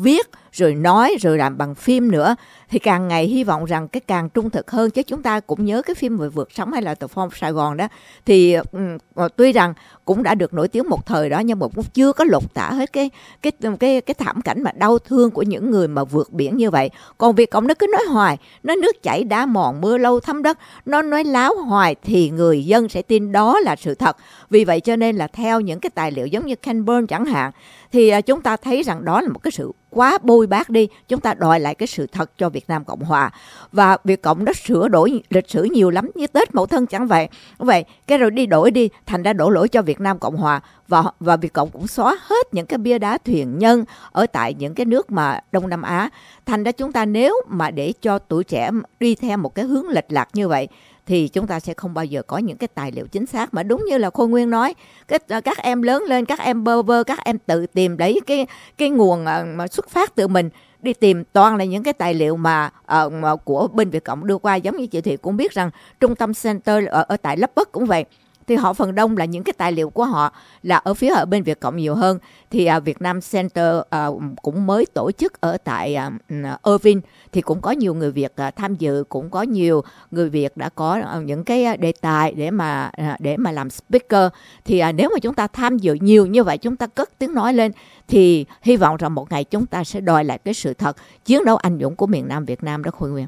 rồi nói, rồi làm bằng phim nữa, thì càng ngày hy vọng rằng cái càng trung thực hơn. Chứ chúng ta cũng nhớ cái phim về Vượt Sóng hay là The Fall of Sài Gòn đó, thì tuy rằng cũng đã được nổi tiếng một thời đó, nhưng mà cũng chưa có lột tả hết cái thảm cảnh mà đau thương của những người mà vượt biển như vậy. Còn Việt Cộng nó cứ nói hoài, nó nước chảy đá mòn mưa lâu thấm đất, nó nói láo hoài thì người dân sẽ tin đó là sự thật. Vì vậy cho nên là theo những cái tài liệu giống như Ken Burns chẳng hạn, thì chúng ta thấy rằng đó là một cái sự quá bôi bác đi. Chúng ta đòi lại cái sự thật cho Việt Nam Cộng Hòa. Và Việt Cộng nó sửa đổi lịch sử nhiều lắm, như Tết Mậu Thân chẳng vậy. Vậy cái rồi đi đổi đi, thành ra đổ lỗi cho Việt Nam Cộng Hòa. Và Việt Cộng cũng xóa hết những cái bia đá thuyền nhân ở tại những cái nước mà Đông Nam Á. Thành ra chúng ta nếu mà để cho tuổi trẻ đi theo một cái hướng lệch lạc như vậy, thì chúng ta sẽ không bao giờ có những cái tài liệu chính xác. Mà đúng như là Khôi Nguyên nói, các em lớn lên, các em bơ vơ, các em tự tìm lấy cái nguồn mà xuất phát từ mình, đi tìm toàn là những cái tài liệu mà của bên Việt Cộng đưa qua. Giống như chị Thủy cũng biết rằng Trung tâm Center ở tại Lấp Bất cũng vậy, thì họ phần đông là những cái tài liệu của họ là ở phía ở bên Việt Cộng nhiều hơn. Thì Việt Nam Center cũng mới tổ chức ở tại Irvine, thì cũng có nhiều người Việt tham dự, cũng có nhiều người Việt đã có những cái đề tài để mà làm speaker. Thì nếu mà chúng ta tham dự nhiều như vậy, chúng ta cất tiếng nói lên, thì hy vọng rằng một ngày chúng ta sẽ đòi lại cái sự thật chiến đấu anh dũng của miền Nam Việt Nam đó, Khôi Nguyên.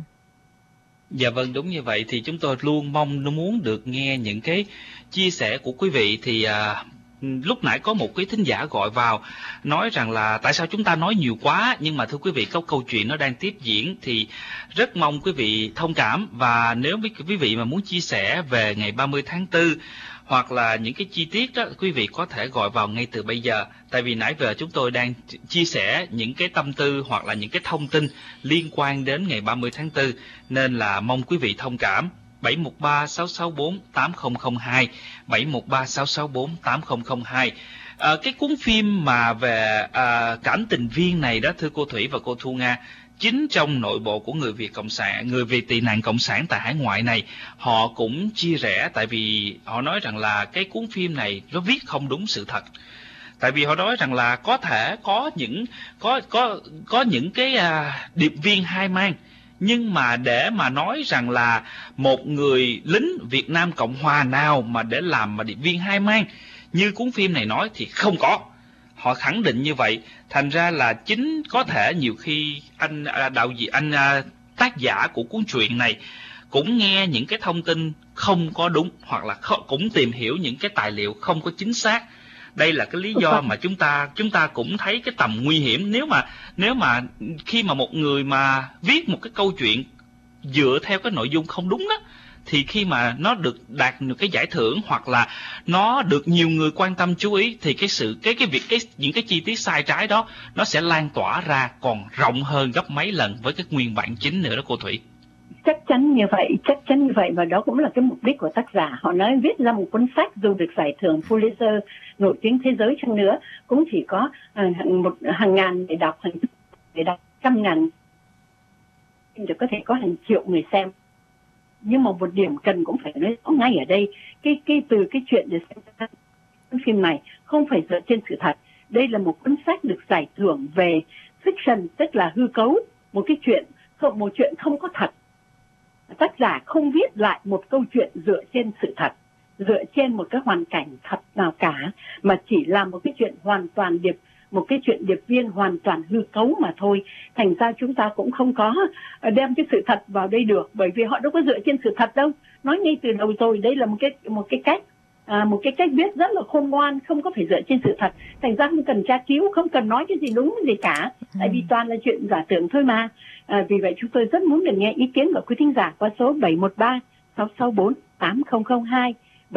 Dạ vâng, đúng như vậy. Thì chúng tôi luôn muốn được nghe những cái chia sẻ của quý vị. Thì lúc nãy có một cái thính giả gọi vào nói rằng là tại sao chúng ta nói nhiều quá, nhưng mà thưa quý vị, có câu chuyện nó đang tiếp diễn, thì rất mong quý vị thông cảm. Và nếu quý vị mà muốn chia sẻ về ngày 30 tháng 4 hoặc là những cái chi tiết đó, quý vị có thể gọi vào ngay từ bây giờ. Tại vì nãy giờ chúng tôi đang chia sẻ những cái tâm tư hoặc là những cái thông tin liên quan đến ngày 30 tháng 4, nên là mong quý vị thông cảm. 713-664-8002, 713-664-8002. Cái cuốn phim mà về Cảm Tình Viên này đó, thưa cô Thủy và cô Thu Nga, chính trong nội bộ của người Việt Cộng sản, người Việt tị nạn Cộng sản tại hải ngoại này, họ cũng chia rẽ. Tại vì họ nói rằng là cái cuốn phim này nó viết không đúng sự thật. Tại vì họ nói rằng là có thể có những cái điệp viên hai mang, nhưng mà để mà nói rằng là một người lính Việt Nam Cộng Hòa nào mà để làm mà điệp viên hai mang như cuốn phim này nói thì không có. Họ khẳng định như vậy. Thành ra là chính có thể nhiều khi anh tác giả của cuốn truyện này cũng nghe những cái thông tin không có đúng, hoặc là cũng tìm hiểu những cái tài liệu không có chính xác. Đây là cái lý do mà chúng ta cũng thấy cái tầm nguy hiểm. Nếu mà khi mà một người mà viết một cái câu chuyện dựa theo cái nội dung không đúng đó, thì khi mà nó đạt được cái giải thưởng hoặc là nó được nhiều người quan tâm chú ý, thì những cái chi tiết sai trái đó nó sẽ lan tỏa ra còn rộng hơn gấp mấy lần với cái nguyên bản chính nữa đó cô Thủy. Chắc chắn như vậy, và đó cũng là cái mục đích của tác giả. Họ nói viết ra một cuốn sách dù được giải thưởng Pulitzer nổi tiếng thế giới chăng nữa, cũng chỉ có hàng ngàn người đọc, trăm ngàn, rồi có thể có hàng triệu người xem. Nhưng mà một điểm cần cũng phải nói ngay ở đây, từ cái chuyện để xem cuốn phim này không phải dựa trên sự thật. Đây là một cuốn sách được giải thưởng về fiction, tức là hư cấu, một chuyện không có thật. Tác giả không viết lại một câu chuyện dựa trên sự thật, dựa trên một cái hoàn cảnh thật nào cả, mà chỉ là một cái chuyện hoàn toàn một cái chuyện điệp viên hoàn toàn hư cấu mà thôi. Thành ra chúng ta cũng không có đem cái sự thật vào đây được, bởi vì họ đâu có dựa trên sự thật đâu. Nói ngay từ đầu rồi, đây là một cái cách viết rất là khôn ngoan, không có phải dựa trên sự thật. Thành ra không cần tra cứu, không cần nói cái gì đúng gì cả, tại vì toàn là chuyện giả tưởng thôi mà. Vì vậy chúng tôi rất muốn được nghe ý kiến của quý thính giả qua số 713-664-8002,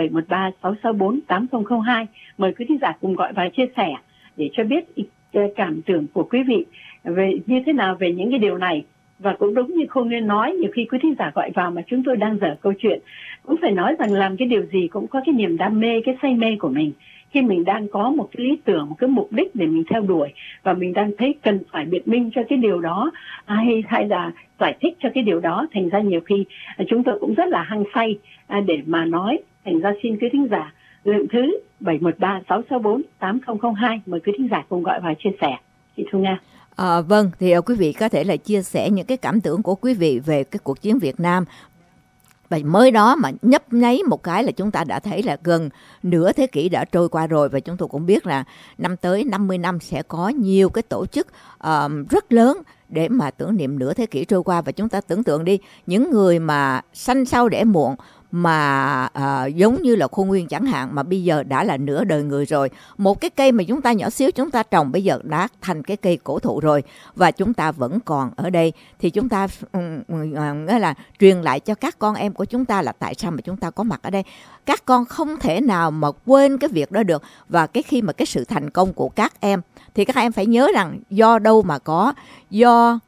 713-664-8002. Mời quý thính giả cùng gọi vào chia sẻ để cho biết cảm tưởng của quý vị về như thế nào về những cái điều này. Và cũng đúng như Khôi Nguyên nói, nhiều khi quý thính giả gọi vào mà chúng tôi đang dở câu chuyện, cũng phải nói rằng làm cái điều gì cũng có cái niềm đam mê, cái say mê của mình. Khi mình đang có một cái lý tưởng, một cái mục đích để mình theo đuổi, và mình đang thấy cần phải biện minh cho cái điều đó, hay là giải thích cho cái điều đó, thành ra nhiều khi chúng tôi cũng rất là hăng say để mà nói. Thành ra xin quý thính giả lượng thứ 713-664-8002, mời quý thính giả cùng gọi vào chia sẻ. Chị Thu Nga. Vâng, thì quý vị có thể là chia sẻ những cái cảm tưởng của quý vị về cái cuộc chiến Việt Nam. Và mới đó mà nhấp nháy một cái là chúng ta đã thấy là gần nửa thế kỷ đã trôi qua rồi. Và chúng tôi cũng biết là năm tới 50 năm sẽ có nhiều cái tổ chức rất lớn để mà tưởng niệm nửa thế kỷ trôi qua. Và chúng ta tưởng tượng đi, những người mà sanh sau đẻ muộn mà giống như là Khôi Nguyên chẳng hạn, mà bây giờ đã là nửa đời người rồi. Một cái cây mà chúng ta nhỏ xíu chúng ta trồng bây giờ đã thành cái cây cổ thụ rồi, và chúng ta vẫn còn ở đây. Thì chúng ta nghĩa là truyền lại cho các con em của chúng ta là tại sao mà chúng ta có mặt ở đây. Các con không thể nào mà quên cái việc đó được. Và cái khi mà cái sự thành công của các em thì các em phải nhớ rằng do đâu mà có, do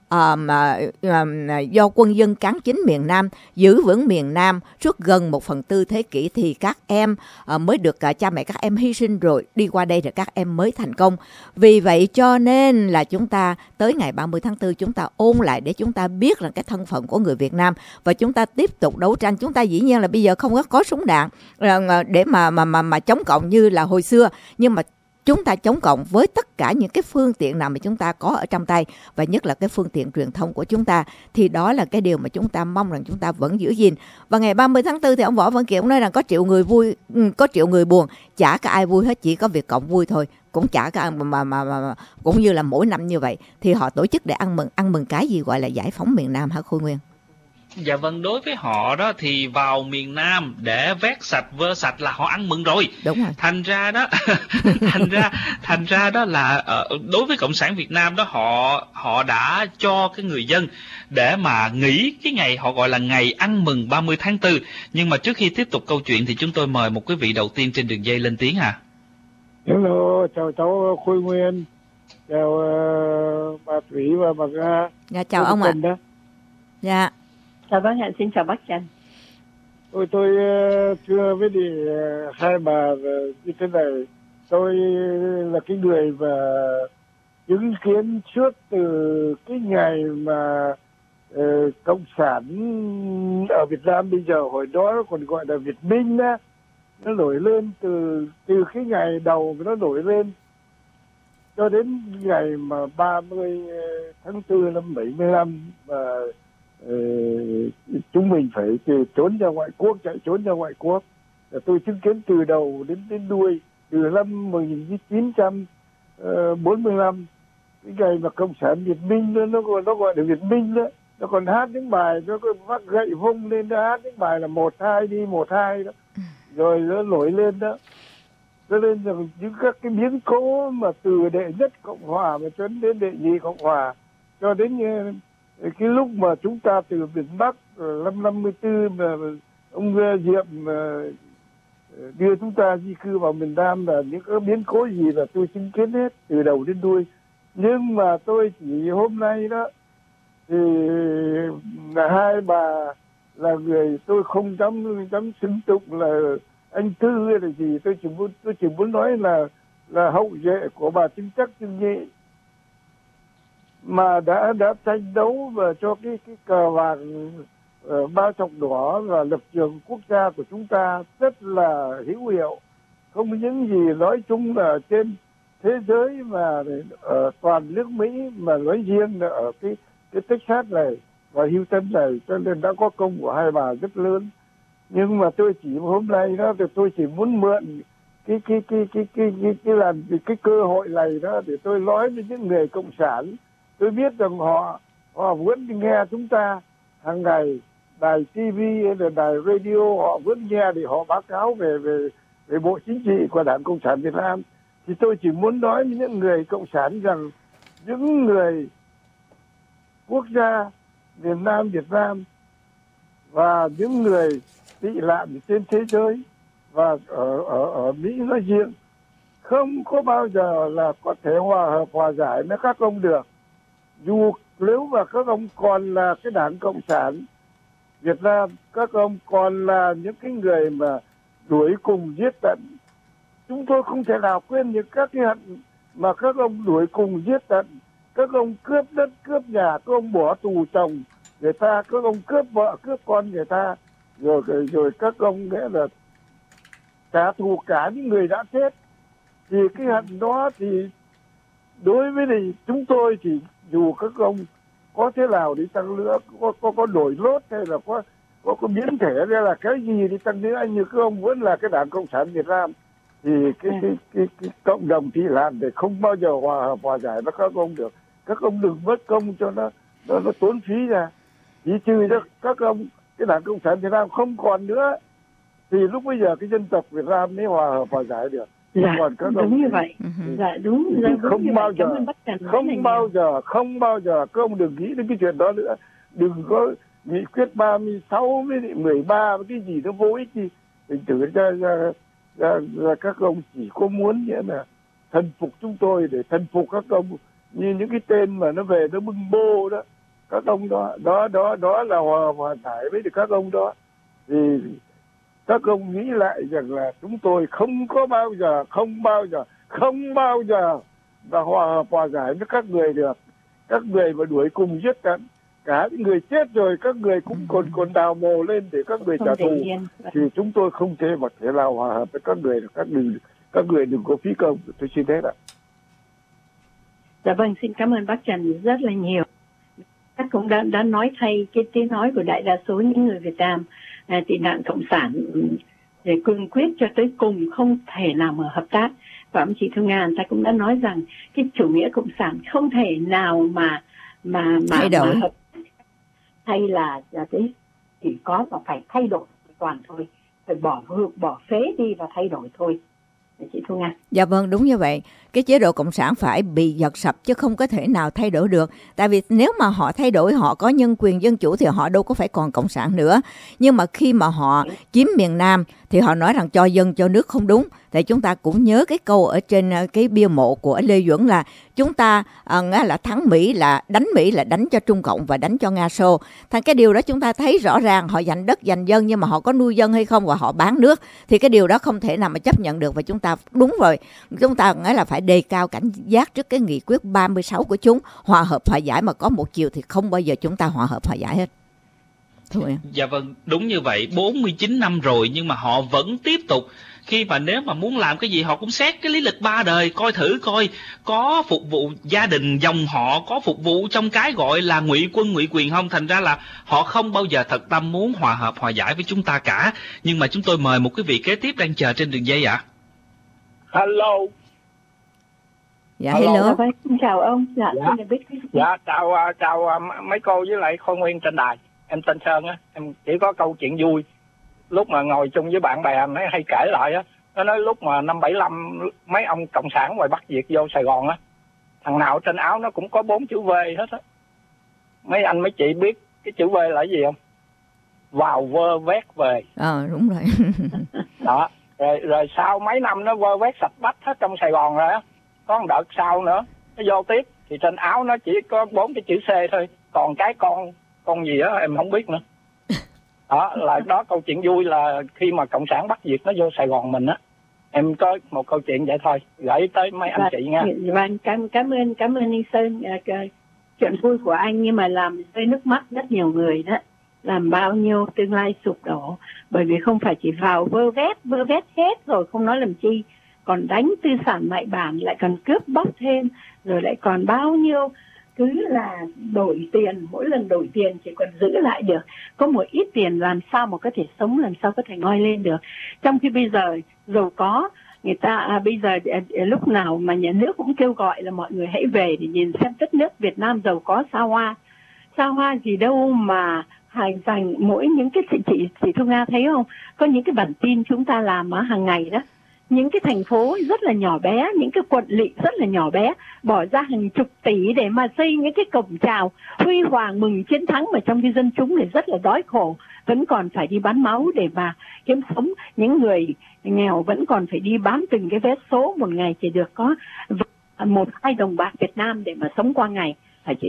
quân dân cán chính miền Nam, giữ vững miền Nam suốt gần 1/4 thế kỷ thì các em mới được cha mẹ các em hy sinh rồi đi qua đây rồi các em mới thành công. Vì vậy cho nên là chúng ta tới ngày 30 tháng 4 chúng ta ôn lại để chúng ta biết rằng cái thân phận của người Việt Nam, và chúng ta tiếp tục đấu tranh. Chúng ta dĩ nhiên là bây giờ không có súng đạn để mà chống cộng như là hồi xưa, nhưng mà chúng ta chống cộng với tất cả những cái phương tiện nào mà chúng ta có ở trong tay, và nhất là cái phương tiện truyền thông của chúng ta. Thì đó là cái điều mà chúng ta mong rằng chúng ta vẫn giữ gìn. Và ngày 30 tháng 4 thì ông Võ Văn Kiệt nói rằng có triệu người vui, có triệu người buồn, chả có ai vui hết, chỉ có Việt Cộng vui thôi. Cũng chả có mà cũng như là mỗi năm như vậy thì họ tổ chức để ăn mừng cái gì gọi là giải phóng miền Nam hả Khôi Nguyên? Dạ vâng, đối với họ đó thì vào miền Nam để vét sạch vơ sạch là họ ăn mừng rồi. Đúng rồi. Thành ra đó thành ra đó là đối với Cộng sản Việt Nam đó, họ đã cho cái người dân để mà nghỉ cái ngày họ gọi là ngày ăn mừng 30 tháng 4. Nhưng mà trước khi tiếp tục câu chuyện thì chúng tôi mời một quý vị đầu tiên trên đường dây lên tiếng ạ. Hello, chào cháu Khôi Nguyên, chào bà Thủy và bà Nga. Dạ chào ông ạ. Dạ. Chào bác ạ, xin chào bác Trần. Tôi thưa với hai bà như thế này, tôi là cái người mà chứng kiến suốt từ cái ngày mà Cộng sản ở Việt Nam bây giờ hồi đó còn gọi là Việt Minh á, nó nổi lên từ cái ngày đầu nó nổi lên cho đến ngày mà 30 tháng 4 năm 75 mà chúng mình phải trốn ra ngoại quốc, chạy trốn ra ngoại quốc. Tôi chứng kiến từ đầu đến đuôi, từ năm 1945, cái ngày mà Cộng sản Việt Minh nó gọi là Việt Minh đó, nó còn hát những bài, nó có vác gậy vung lên, nó hát những bài là 1-2 đi 1-2 đó, rồi nó nổi lên đó. Cho nên rằng những các cái biến cố mà từ đệ nhất Cộng Hòa mà cho đến đệ nhị Cộng Hòa, cho đến cái lúc mà chúng ta từ miền Bắc năm 54 mà ông Diệm đưa chúng ta di cư vào miền Nam, là những cái biến cố gì là tôi chứng kiến hết từ đầu đến đuôi. Nhưng mà tôi chỉ hôm nay đó thì là hai bà là người tôi không dám xưng tụng là anh Thư hay là gì, tôi chỉ muốn nói là hậu duệ của bà Trưng Trắc Trưng Nhị mà đã tranh đấu và cho cái cờ vàng ba chọc đỏ và lập trường quốc gia của chúng ta rất là hữu hiệu. Không những gì nói chung là trên thế giới mà ở toàn nước Mỹ, mà nói riêng là ở cái Texas này và Houston này, cho nên đã có công của hai bà rất lớn. Nhưng mà tôi chỉ hôm nay đó thì tôi chỉ muốn mượn cái cơ hội này đó để tôi nói với những người cộng sản. Tôi biết rằng họ vẫn nghe chúng ta hàng ngày, đài TV hay là đài radio họ vẫn nghe để họ báo cáo về bộ chính trị của Đảng Cộng sản Việt Nam. Thì tôi chỉ muốn nói với những người cộng sản rằng những người quốc gia miền Nam Việt Nam và những người tị nạn trên thế giới và ở Mỹ nói riêng không có bao giờ là có thể hòa hợp hòa giải với các ông được. Dù nếu mà các ông còn là cái Đảng Cộng sản Việt Nam, các ông còn là những cái người mà đuổi cùng giết tận, chúng tôi không thể nào quên những các cái hận mà các ông đuổi cùng giết tận. Các ông cướp đất, cướp nhà, các ông bỏ tù chồng người ta, các ông cướp vợ, cướp con người ta, rồi các ông nghĩa là trả thù cả những người đã chết. Thì cái hận đó thì đối với thì chúng tôi thì dù các ông có thế nào đi chăng nữa, có đổi lốt hay là có biến thể hay là cái gì đi chăng nữa, như các ông vẫn là cái Đảng Cộng sản Việt Nam thì cái cộng đồng thì làm để không bao giờ hòa hợp hòa giải với các ông được. Các ông đừng mất công cho nó tốn phí ra. Chỉ trừ cho các ông cái Đảng Cộng sản Việt Nam không còn nữa thì lúc bây giờ cái dân tộc Việt Nam mới hòa hợp hòa giải được. Dạ, còn các đúng ông như vậy. Dạ đúng không như bao vậy. giờ, không bao giờ các ông đừng nghĩ đến cái chuyện đó nữa. Đừng có nghị quyết 36 với 13 với cái gì nó vô ích gì. Thành thử ra các ông chỉ có muốn nghĩa là thần phục chúng tôi để thần phục các ông, như những cái tên mà nó về nó bưng bô đó, các ông đó là hòa giải với các ông đó. Thì các ông nghĩ lại rằng là chúng tôi không bao giờ là hòa hợp hòa giải với các người được. Các người mà đuổi cùng giết tận, cả những người chết rồi các người cũng còn đào mồ lên để các người trả thù, thì chúng tôi không thể mà thể nào hòa hợp với các người được. Các người đừng có phí công. Tôi xin thế ạ. Dạ vâng, xin cảm ơn bác Trần rất là nhiều. Các cũng đã nói thay cái tiếng nói của đại đa số những người Việt Nam tị nạn cộng sản để cương quyết cho tới cùng, không thể nào mà hợp tác. Và ông chị Thu Nga người ta cũng đã nói rằng cái chủ nghĩa cộng sản không thể nào mà thay đổi, hợp hay là cái chỉ có và phải thay đổi toàn thôi, phải bỏ phế đi và thay đổi thôi. Chị Thu Nga. Dạ vâng, đúng như vậy. Cái chế độ cộng sản phải bị giật sập chứ không có thể nào thay đổi được. Tại vì nếu mà họ thay đổi, họ có nhân quyền dân chủ thì họ đâu có phải còn cộng sản nữa. Nhưng mà khi mà họ chiếm miền Nam thì họ nói rằng cho dân cho nước không đúng. Thì chúng ta cũng nhớ cái câu ở trên cái bia mộ của Lê Duẩn là chúng ta là thắng Mỹ là đánh cho Trung Cộng và đánh cho Nga Xô. Thành cái điều đó chúng ta thấy rõ ràng, họ giành đất giành dân nhưng mà họ có nuôi dân hay không, và họ bán nước, thì cái điều đó không thể nào mà chấp nhận được. Và chúng ta đúng rồi, chúng ta nghĩa là phải đề cao cảnh giác trước cái nghị quyết 36 của chúng, hòa hợp hòa giải mà có một chiều thì không bao giờ chúng ta hòa hợp hòa giải hết. Thôi. Dạ vâng, đúng như vậy. 49 năm rồi nhưng mà họ vẫn tiếp tục. Khi mà nếu mà muốn làm cái gì họ cũng xét cái lý lịch ba đời, coi thử coi có phục vụ gia đình dòng họ, có phục vụ trong cái gọi là ngụy quân ngụy quyền không. Thành ra là họ không bao giờ thật tâm muốn hòa hợp hòa giải với chúng ta cả. Nhưng mà chúng tôi mời một quý vị kế tiếp đang chờ trên đường dây ạ. Hello. Dạ hello. Xin chào ông. Dạ, chào mấy cô với lại Khôi Nguyên trên đài. Em tên Sơn á, em chỉ có câu chuyện vui. Lúc mà ngồi chung với bạn bè mới hay kể lại á, nó nói lúc mà năm 75 mấy ông cộng sản ngoài Bắc Việt vô Sài Gòn á, thằng nào trên áo nó cũng có 4 chữ V hết á. Mấy anh mấy chị biết cái chữ V là cái gì không? Vào vơ vét về. Đúng rồi. Đó, rồi sau mấy năm nó vơ vét sạch bách hết trong Sài Gòn rồi á. Có một đợt sau nữa nó vô tiếp thì trên áo nó chỉ có 4 cái chữ C thôi, còn cái con gì đó em không biết nữa. Đó là đó, câu chuyện vui là khi mà cộng sản Bắc Việt nó vô Sài Gòn mình á. Em có một câu chuyện vậy thôi, gửi tới mấy anh chị nha. Vâng, cảm ơn anh Sơn. Chuyện vui của anh nhưng mà làm rơi nước mắt rất nhiều người đó, làm bao nhiêu tương lai sụp đổ, bởi vì không phải chỉ vào vơ vét hết rồi không nói làm chi, còn đánh tư sản mại bản, lại còn cướp bóc thêm, rồi lại còn bao nhiêu cứ là đổi tiền, mỗi lần đổi tiền chỉ còn giữ lại được có một ít tiền, làm sao mà có thể sống, làm sao có thể ngoi lên được. Trong khi bây giờ giàu có, người ta bây giờ lúc nào mà nhà nước cũng kêu gọi là mọi người hãy về để nhìn xem đất nước Việt Nam giàu có xa hoa gì đâu mà hàng dành mỗi những cái chị Thu Nga thấy không, có những cái bản tin chúng ta làm hàng ngày đó, những cái thành phố rất là nhỏ bé, những cái quận lỵ rất là nhỏ bé, bỏ ra hàng chục tỷ để mà xây những cái cổng chào huy hoàng mừng chiến thắng, mà trong khi dân chúng thì rất là đói khổ, vẫn còn phải đi bán máu để mà kiếm sống. Những người nghèo vẫn còn phải đi bán từng cái vé số, một ngày chỉ được có 1-2 đồng bạc Việt Nam để mà sống qua ngày. Phải chị Thu Nga?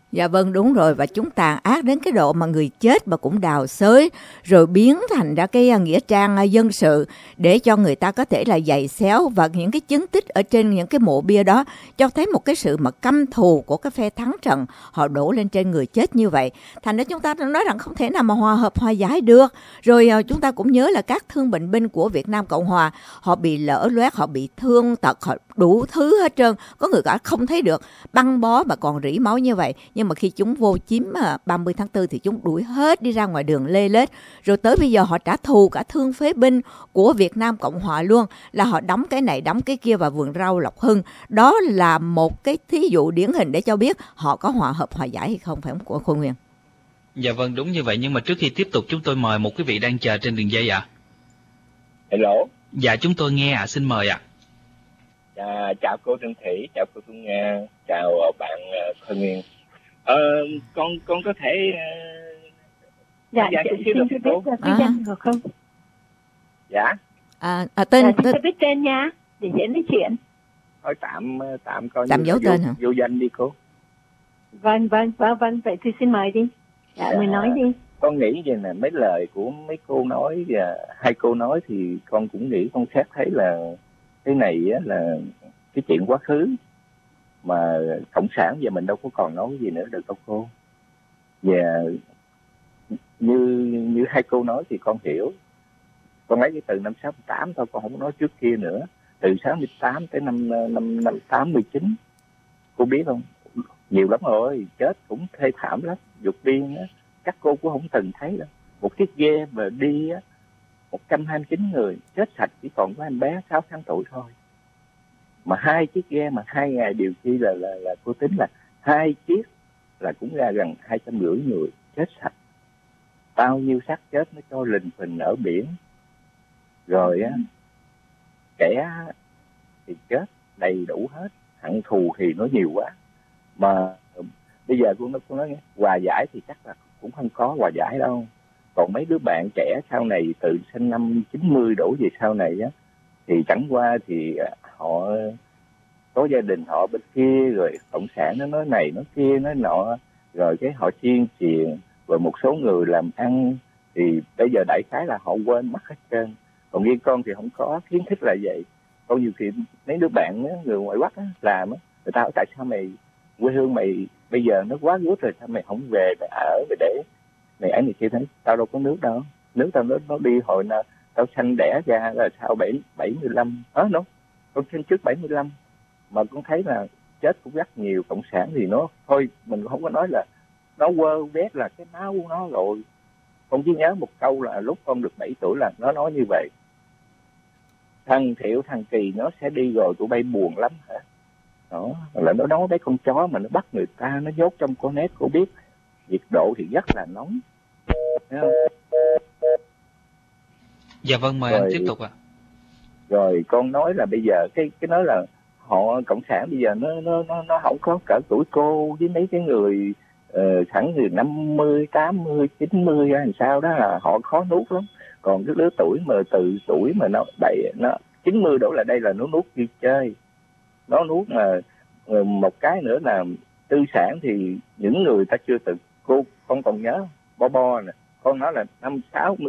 Dạ vâng, đúng rồi. Và chúng tàn ác đến cái độ mà người chết mà cũng đào xới, rồi biến thành ra cái nghĩa trang dân sự để cho người ta có thể là giày xéo. Và những cái chứng tích ở trên những cái mộ bia đó cho thấy một cái sự mà căm thù của cái phe thắng trận, họ đổ lên trên người chết như vậy. Thành ra chúng ta nói rằng không thể nào mà hòa hợp hòa giải được. Rồi chúng ta cũng nhớ là các thương bệnh binh của Việt Nam Cộng Hòa, họ bị lở loét, họ bị thương tật, họ đủ thứ hết trơn. Có người cả không thấy được, băng bó mà còn rỉ máu như vậy. Nhưng mà khi chúng vô chiếm 30 tháng 4 thì chúng đuổi hết đi ra ngoài đường lê lết. Rồi tới bây giờ họ trả thù cả thương phế binh của Việt Nam Cộng Hòa luôn, là họ đóng cái này đóng cái kia vào vườn rau Lộc Hưng. Đó là một cái thí dụ điển hình để cho biết họ có hòa hợp hòa giải hay không, phải không của Khôi Nguyên? Dạ vâng, đúng như vậy. Nhưng mà trước khi tiếp tục, chúng tôi mời một quý vị đang chờ trên đường dây ạ. Hello. Dạ, chúng tôi nghe ạ, xin mời ạ. Chào cô Trân Thủy, chào cô Xuân Nga, chào bạn Khôi Nguyên. Con có thể dạ chút xíu được cô? Cái danh được không? Dạ. Tên xin cho biết tên nha, để dễ nói chuyện. Thôi tạm coi tạm giấu tên hả? Vô danh đi cô. Vâng, vậy thì xin mời đi. Mình nói đi. Con nghĩ vậy nè, mấy lời của mấy cô nói và hai cô nói thì con cũng nghĩ, con xét thấy là cái này á, là cái chuyện quá khứ mà cộng sản giờ mình đâu có còn nói gì nữa được đâu cô. Và như hai cô nói thì con hiểu. Con lấy cái từ năm 68 thôi, con không nói trước kia nữa. Từ 68 tới năm 89, cô biết không? Nhiều lắm rồi, chết cũng thê thảm lắm, dục điên á. Các cô cũng không từng thấy đâu. Một chiếc ghe mà đi á, 129 người, chết sạch chỉ còn có em bé 6 tháng tuổi thôi. Mà 2 chiếc ghe mà 2 ngày điều chi là cô tính là 2 chiếc là cũng ra gần 250 người chết sạch. Bao nhiêu xác chết nó cho lình phình ở biển. Rồi á, kẻ thì chết đầy đủ hết, hận thù thì nó nhiều quá. Mà bây giờ cô nói hòa giải thì chắc là cũng không có hòa giải đâu. Còn mấy đứa bạn trẻ sau này từ sinh năm 90 đổ về sau này á, thì chẳng qua thì họ có gia đình họ bên kia, rồi cộng sản nó nói này nói kia nói nọ, rồi cái họ chuyên truyền, rồi một số người làm ăn thì bây giờ đại khái là họ quên mất hết trơn. Còn riêng con thì không có khuyến khích là vậy. Con nhiều khi mấy đứa bạn á, người ngoại Bắc á, làm á, người ta hỏi tại sao mày quê hương mày bây giờ nó quá gút rồi, sao mày không về mày ở để mày ấy này kia. Thấy tao đâu có nước đâu, nước tao nó đi hồi nào tao sanh đẻ ra là sau 75 nó con sinh trước 75 mà con thấy là chết cũng rất nhiều. Cộng sản thì nó thôi mình không có nói là nó quơ vét là cái máu của nó rồi. Con chỉ nhớ một câu là lúc con được 7 tuổi là nó nói như vậy: thằng Thiệu thằng Kỳ nó sẽ đi rồi, tụi bay buồn lắm hả. Đó là nó nói mấy con chó mà nó bắt người ta, nó nhốt trong con nét. Cô biết nhiệt độ thì rất là nóng. Thấy không? Dạ vâng, mời anh tiếp tục ạ. Rồi con nói là bây giờ cái nói là họ cộng sản bây giờ nó không có cỡ tuổi cô với mấy cái người sẵn người 50, 80, 90 hay sao đó là họ khó nuốt lắm. Còn cái lứa tuổi mà từ tuổi mà nó 90 đổ là đây là nó nuốt đi chơi. Nó nuốt mà một cái nữa là tư sản thì những người ta chưa từng. Con còn nhớ Bo nè, con nói là năm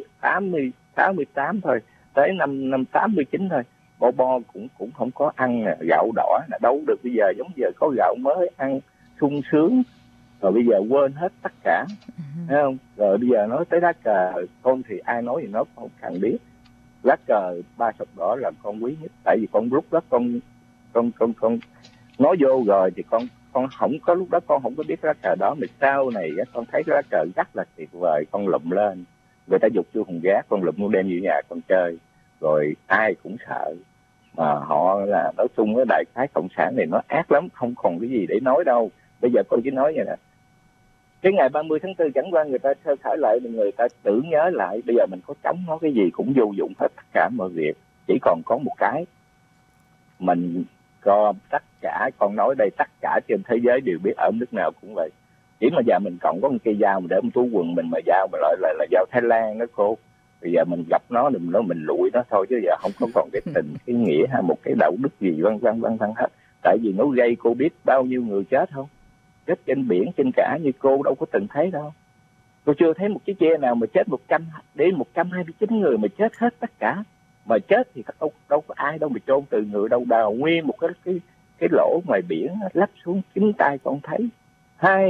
68 thôi, tới năm 89 thôi. Bo cũng không có ăn nè, gạo đỏ là đâu được. Bây giờ giống giờ có gạo mới ăn sung sướng, rồi bây giờ quên hết tất cả, thấy không? Rồi bây giờ nói tới lá cờ, con thì ai nói thì nó không cần biết. Lá cờ 3 sọc đỏ là con quý nhất, tại vì con lúc đó con nói vô rồi thì con không có, lúc đó con không có biết lá cờ đó. Mà sau này con thấy lá cờ rất là tuyệt vời, con lụm lên, người ta dục vô thùng gác, con lụm nó đem về nhà con chơi, rồi ai cũng sợ. Mà họ là nói chung cái đại khái cộng sản này nó ác lắm, không còn cái gì để nói đâu. Bây giờ con chỉ nói vậy nè, cái ngày 30 tháng 4 chẳng qua người ta sơ khởi lại, người ta tưởng nhớ lại. Bây giờ mình có chống nó cái gì cũng vô dụng hết, tất cả mọi việc. Chỉ còn có một cái, mình có tất cả, con nói đây tất cả trên thế giới đều biết, ở nước nào cũng vậy. Chỉ mà giờ mình còn có một cây dao mà để một túi quần mình mà dao mà lại là dao Thái Lan đó cô. Bây giờ mình gặp nó thì mình lụi nó thôi, chứ giờ không có còn cái tình, cái nghĩa hay một cái đạo đức gì vân vân hết. Tại vì nó gây, cô biết bao nhiêu người chết không? chết trên biển trên cả như cô đâu có từng thấy đâu. Tôi chưa thấy một chiếc ghe nào mà chết 100 đến 129 người mà chết hết tất cả. Mà chết thì đâu có ai đâu mà chôn từ người đâu, đào nguyên một cái lỗ ngoài biển lắp xuống, chính tay con thấy. Hai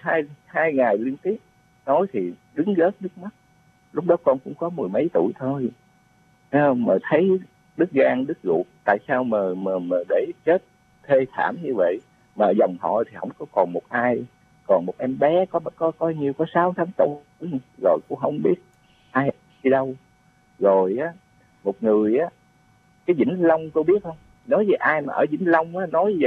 ngày liên tiếp. Nói thì đứng rớt nước mắt. Lúc đó con cũng có 10 mấy tuổi thôi. Thấy không? Mà thấy đứt gan đứt ruột, tại sao mà để chết thê thảm như vậy? Mà dòng họ thì không có còn một ai, còn một em bé có nhiêu, có 6 tháng tuổi rồi cũng không biết ai đi đâu. Rồi á, một người á, cái Vĩnh Long cô biết không? Nói về ai mà ở Vĩnh Long á, nói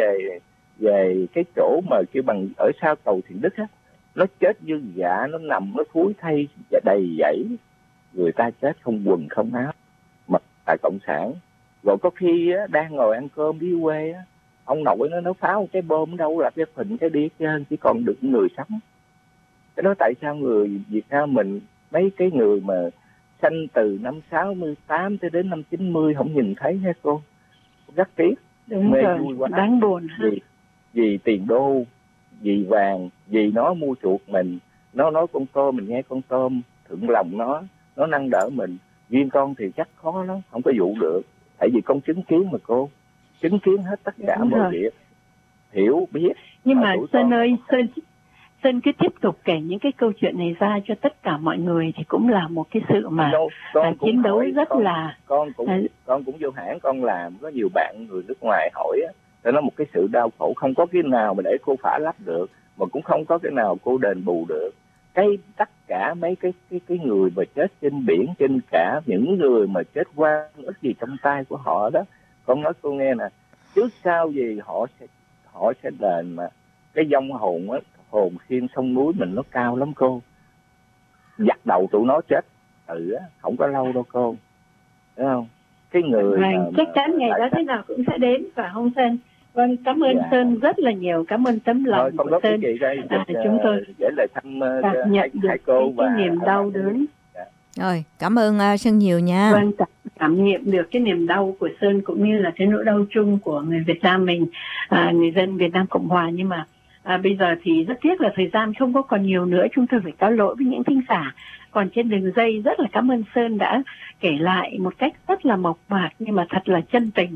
về cái chỗ mà kêu bằng ở sau cầu Thiện Đức á, nó chết như dạ, nó nằm nó thúi thay đầy dẫy, người ta chết không quần không áo, mà tại cộng sản. Rồi có khi á, đang ngồi ăn cơm đi quê á, ông nội nó pháo cái bom đâu là cái phình cái đi trên, chỉ còn được người sống. Cái đó tại sao người Việt Nam mình mấy cái người mà sanh từ năm 68 tới đến năm 90 không nhìn thấy hả cô? Rất tiếc. Đúng mê rồi, vui quá. đáng buồn ha. Vì tiền đô, vì vàng, vì nó mua chuộc mình, nó nói con tôm mình nghe con tôm, thuận lòng nó năn đỡ mình. Riêng con thì chắc khó lắm, không có dụ được. Tại vì con chứng kiến mà cô, chứng kiến hết tất cả mọi việc, hiểu biết. Nhưng mà Sơn ơi, Sơn cứ tiếp tục kể những cái câu chuyện này ra cho tất cả mọi người thì cũng là một cái sự mà chiến đấu rất là... Con cũng vô hãng con làm, có nhiều bạn người nước ngoài hỏi á, cho nó một cái sự đau khổ, không có cái nào mà để cô phá lấp được, mà cũng không có cái nào cô đền bù được. Tất cả mấy cái người mà chết trên biển, trên cả những người mà chết qua ít gì trong tay của họ đó, con nói cô nghe nè, trước sau gì họ sẽ đền. Mà cái vong hồn á, hồn khiên sông núi mình nó cao lắm cô, giặt đầu tụi nó chết không có lâu đâu cô, thấy không? Cái người chắc chắn ngày đó thế nào cũng sẽ đến, phải không Sơn? Vâng, cảm ơn Sơn rất là nhiều, cảm ơn tấm lòng của Sơn. Chúng tôi gửi lời thăm nhận được hai cô cái niềm đau đớn. Rồi, cảm ơn Sơn nhiều nha. Vâng, cảm nghiệm được cái niềm đau của Sơn cũng như là cái nỗi đau chung của người Việt Nam mình, người dân Việt Nam Cộng Hòa. Nhưng mà bây giờ thì rất tiếc là thời gian không có còn nhiều nữa, chúng tôi phải cáo lỗi với những thính giả còn trên đường dây. Rất là cảm ơn Sơn đã kể lại một cách rất là mộc mạc nhưng mà thật là chân tình,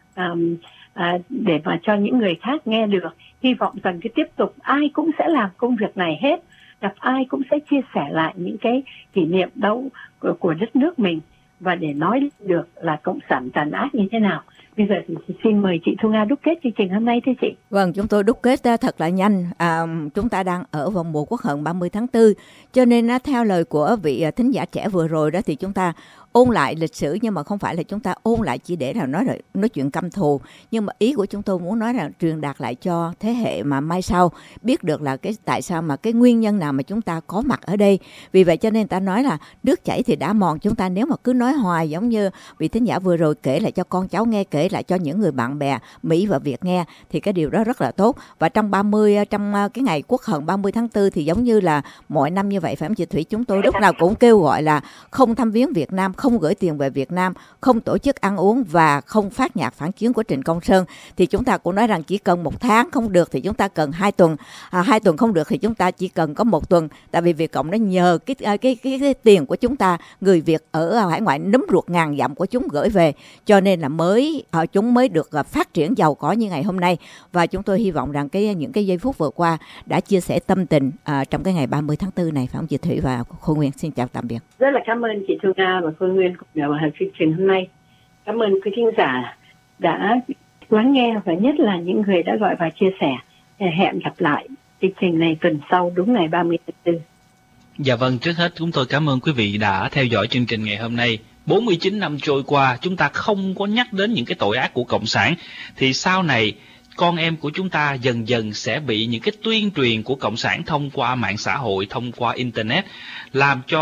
để mà cho những người khác nghe được. Hy vọng rằng cái tiếp tục ai cũng sẽ làm công việc này hết, gặp ai cũng sẽ chia sẻ lại những cái kỷ niệm đau của đất nước mình và để nói được là cộng sản tàn ác như thế nào. Bây giờ thì xin mời chị Thu Nga đúc kết chương trình hôm nay thưa chị. Vâng, chúng tôi đúc kết thật là nhanh. Chúng ta đang ở vòng mùa Quốc hận 30 tháng 4, cho nên theo lời của vị thính giả trẻ vừa rồi đó thì chúng ta ôn lại lịch sử, nhưng mà không phải là chúng ta ôn lại chỉ để là nói chuyện căm thù, nhưng mà ý của chúng tôi muốn nói là truyền đạt lại cho thế hệ mà mai sau biết được là cái tại sao mà cái nguyên nhân nào mà chúng ta có mặt ở đây. Vì vậy cho nên ta nói là nước chảy thì đã mòn, chúng ta nếu mà cứ nói hoài giống như vị thính giả vừa rồi kể lại cho con cháu nghe, kể lại cho những người bạn bè Mỹ và Việt nghe thì cái điều đó rất là tốt. Và trong cái ngày Quốc hận 30 tháng 4 thì giống như là mọi năm như vậy phải không chị Thủy, chúng tôi lúc nào cũng kêu gọi là không thăm viếng Việt Nam, không gửi tiền về Việt Nam, không tổ chức ăn uống và không phát nhạc phản chiến của Trịnh Công Sơn. Thì chúng ta cũng nói rằng chỉ cần 1 tháng không được thì chúng ta cần 2 tuần, 2 tuần không được thì chúng ta chỉ cần có 1 tuần. Tại vì Việt Cộng nó nhờ cái tiền của chúng ta, người Việt ở hải ngoại núm ruột ngàn dặm của chúng gửi về, cho nên là chúng mới được phát triển giàu có như ngày hôm nay. Và chúng tôi hy vọng rằng những cái giây phút vừa qua đã chia sẻ tâm tình trong cái ngày 30 tháng 4 này, phải không chị Thủy và Khôi Nguyên? Xin chào tạm biệt. Rất là cảm ơn chị Thu Nga và Khôi Nguyên cùng vào chương trình hôm nay. Cảm ơn quý thính giả đã lắng nghe và nhất là những người đã gọi và chia sẻ. Hẹn gặp lại chương trình này tuần sau đúng ngày 30 tháng 4. Dạ vâng, trước hết chúng tôi cảm ơn quý vị đã theo dõi chương trình ngày hôm nay. 49 năm trôi qua, chúng ta không có nhắc đến những cái tội ác của Cộng sản, thì sau này con em của chúng ta dần dần sẽ bị những cái tuyên truyền của Cộng sản thông qua mạng xã hội, thông qua Internet, làm cho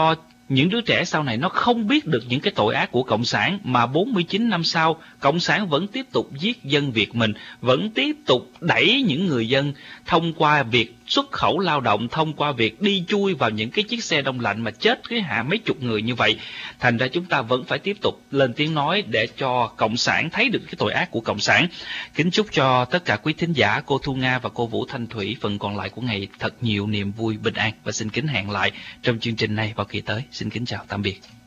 những đứa trẻ sau này nó không biết được những cái tội ác của Cộng sản, mà 49 năm sau, Cộng sản vẫn tiếp tục giết dân Việt mình, vẫn tiếp tục đẩy những người dân thông qua việc xuất khẩu lao động, thông qua việc đi chui vào những cái chiếc xe đông lạnh mà chết cái hạ mấy chục người như vậy. Thành ra chúng ta vẫn phải tiếp tục lên tiếng nói để cho Cộng sản thấy được cái tội ác của Cộng sản. Kính chúc cho tất cả quý thính giả, cô Thu Nga và cô Vũ Thanh Thủy phần còn lại của ngày thật nhiều niềm vui, bình an, và xin kính hẹn lại trong chương trình này vào kỳ tới. Xin kính chào tạm biệt.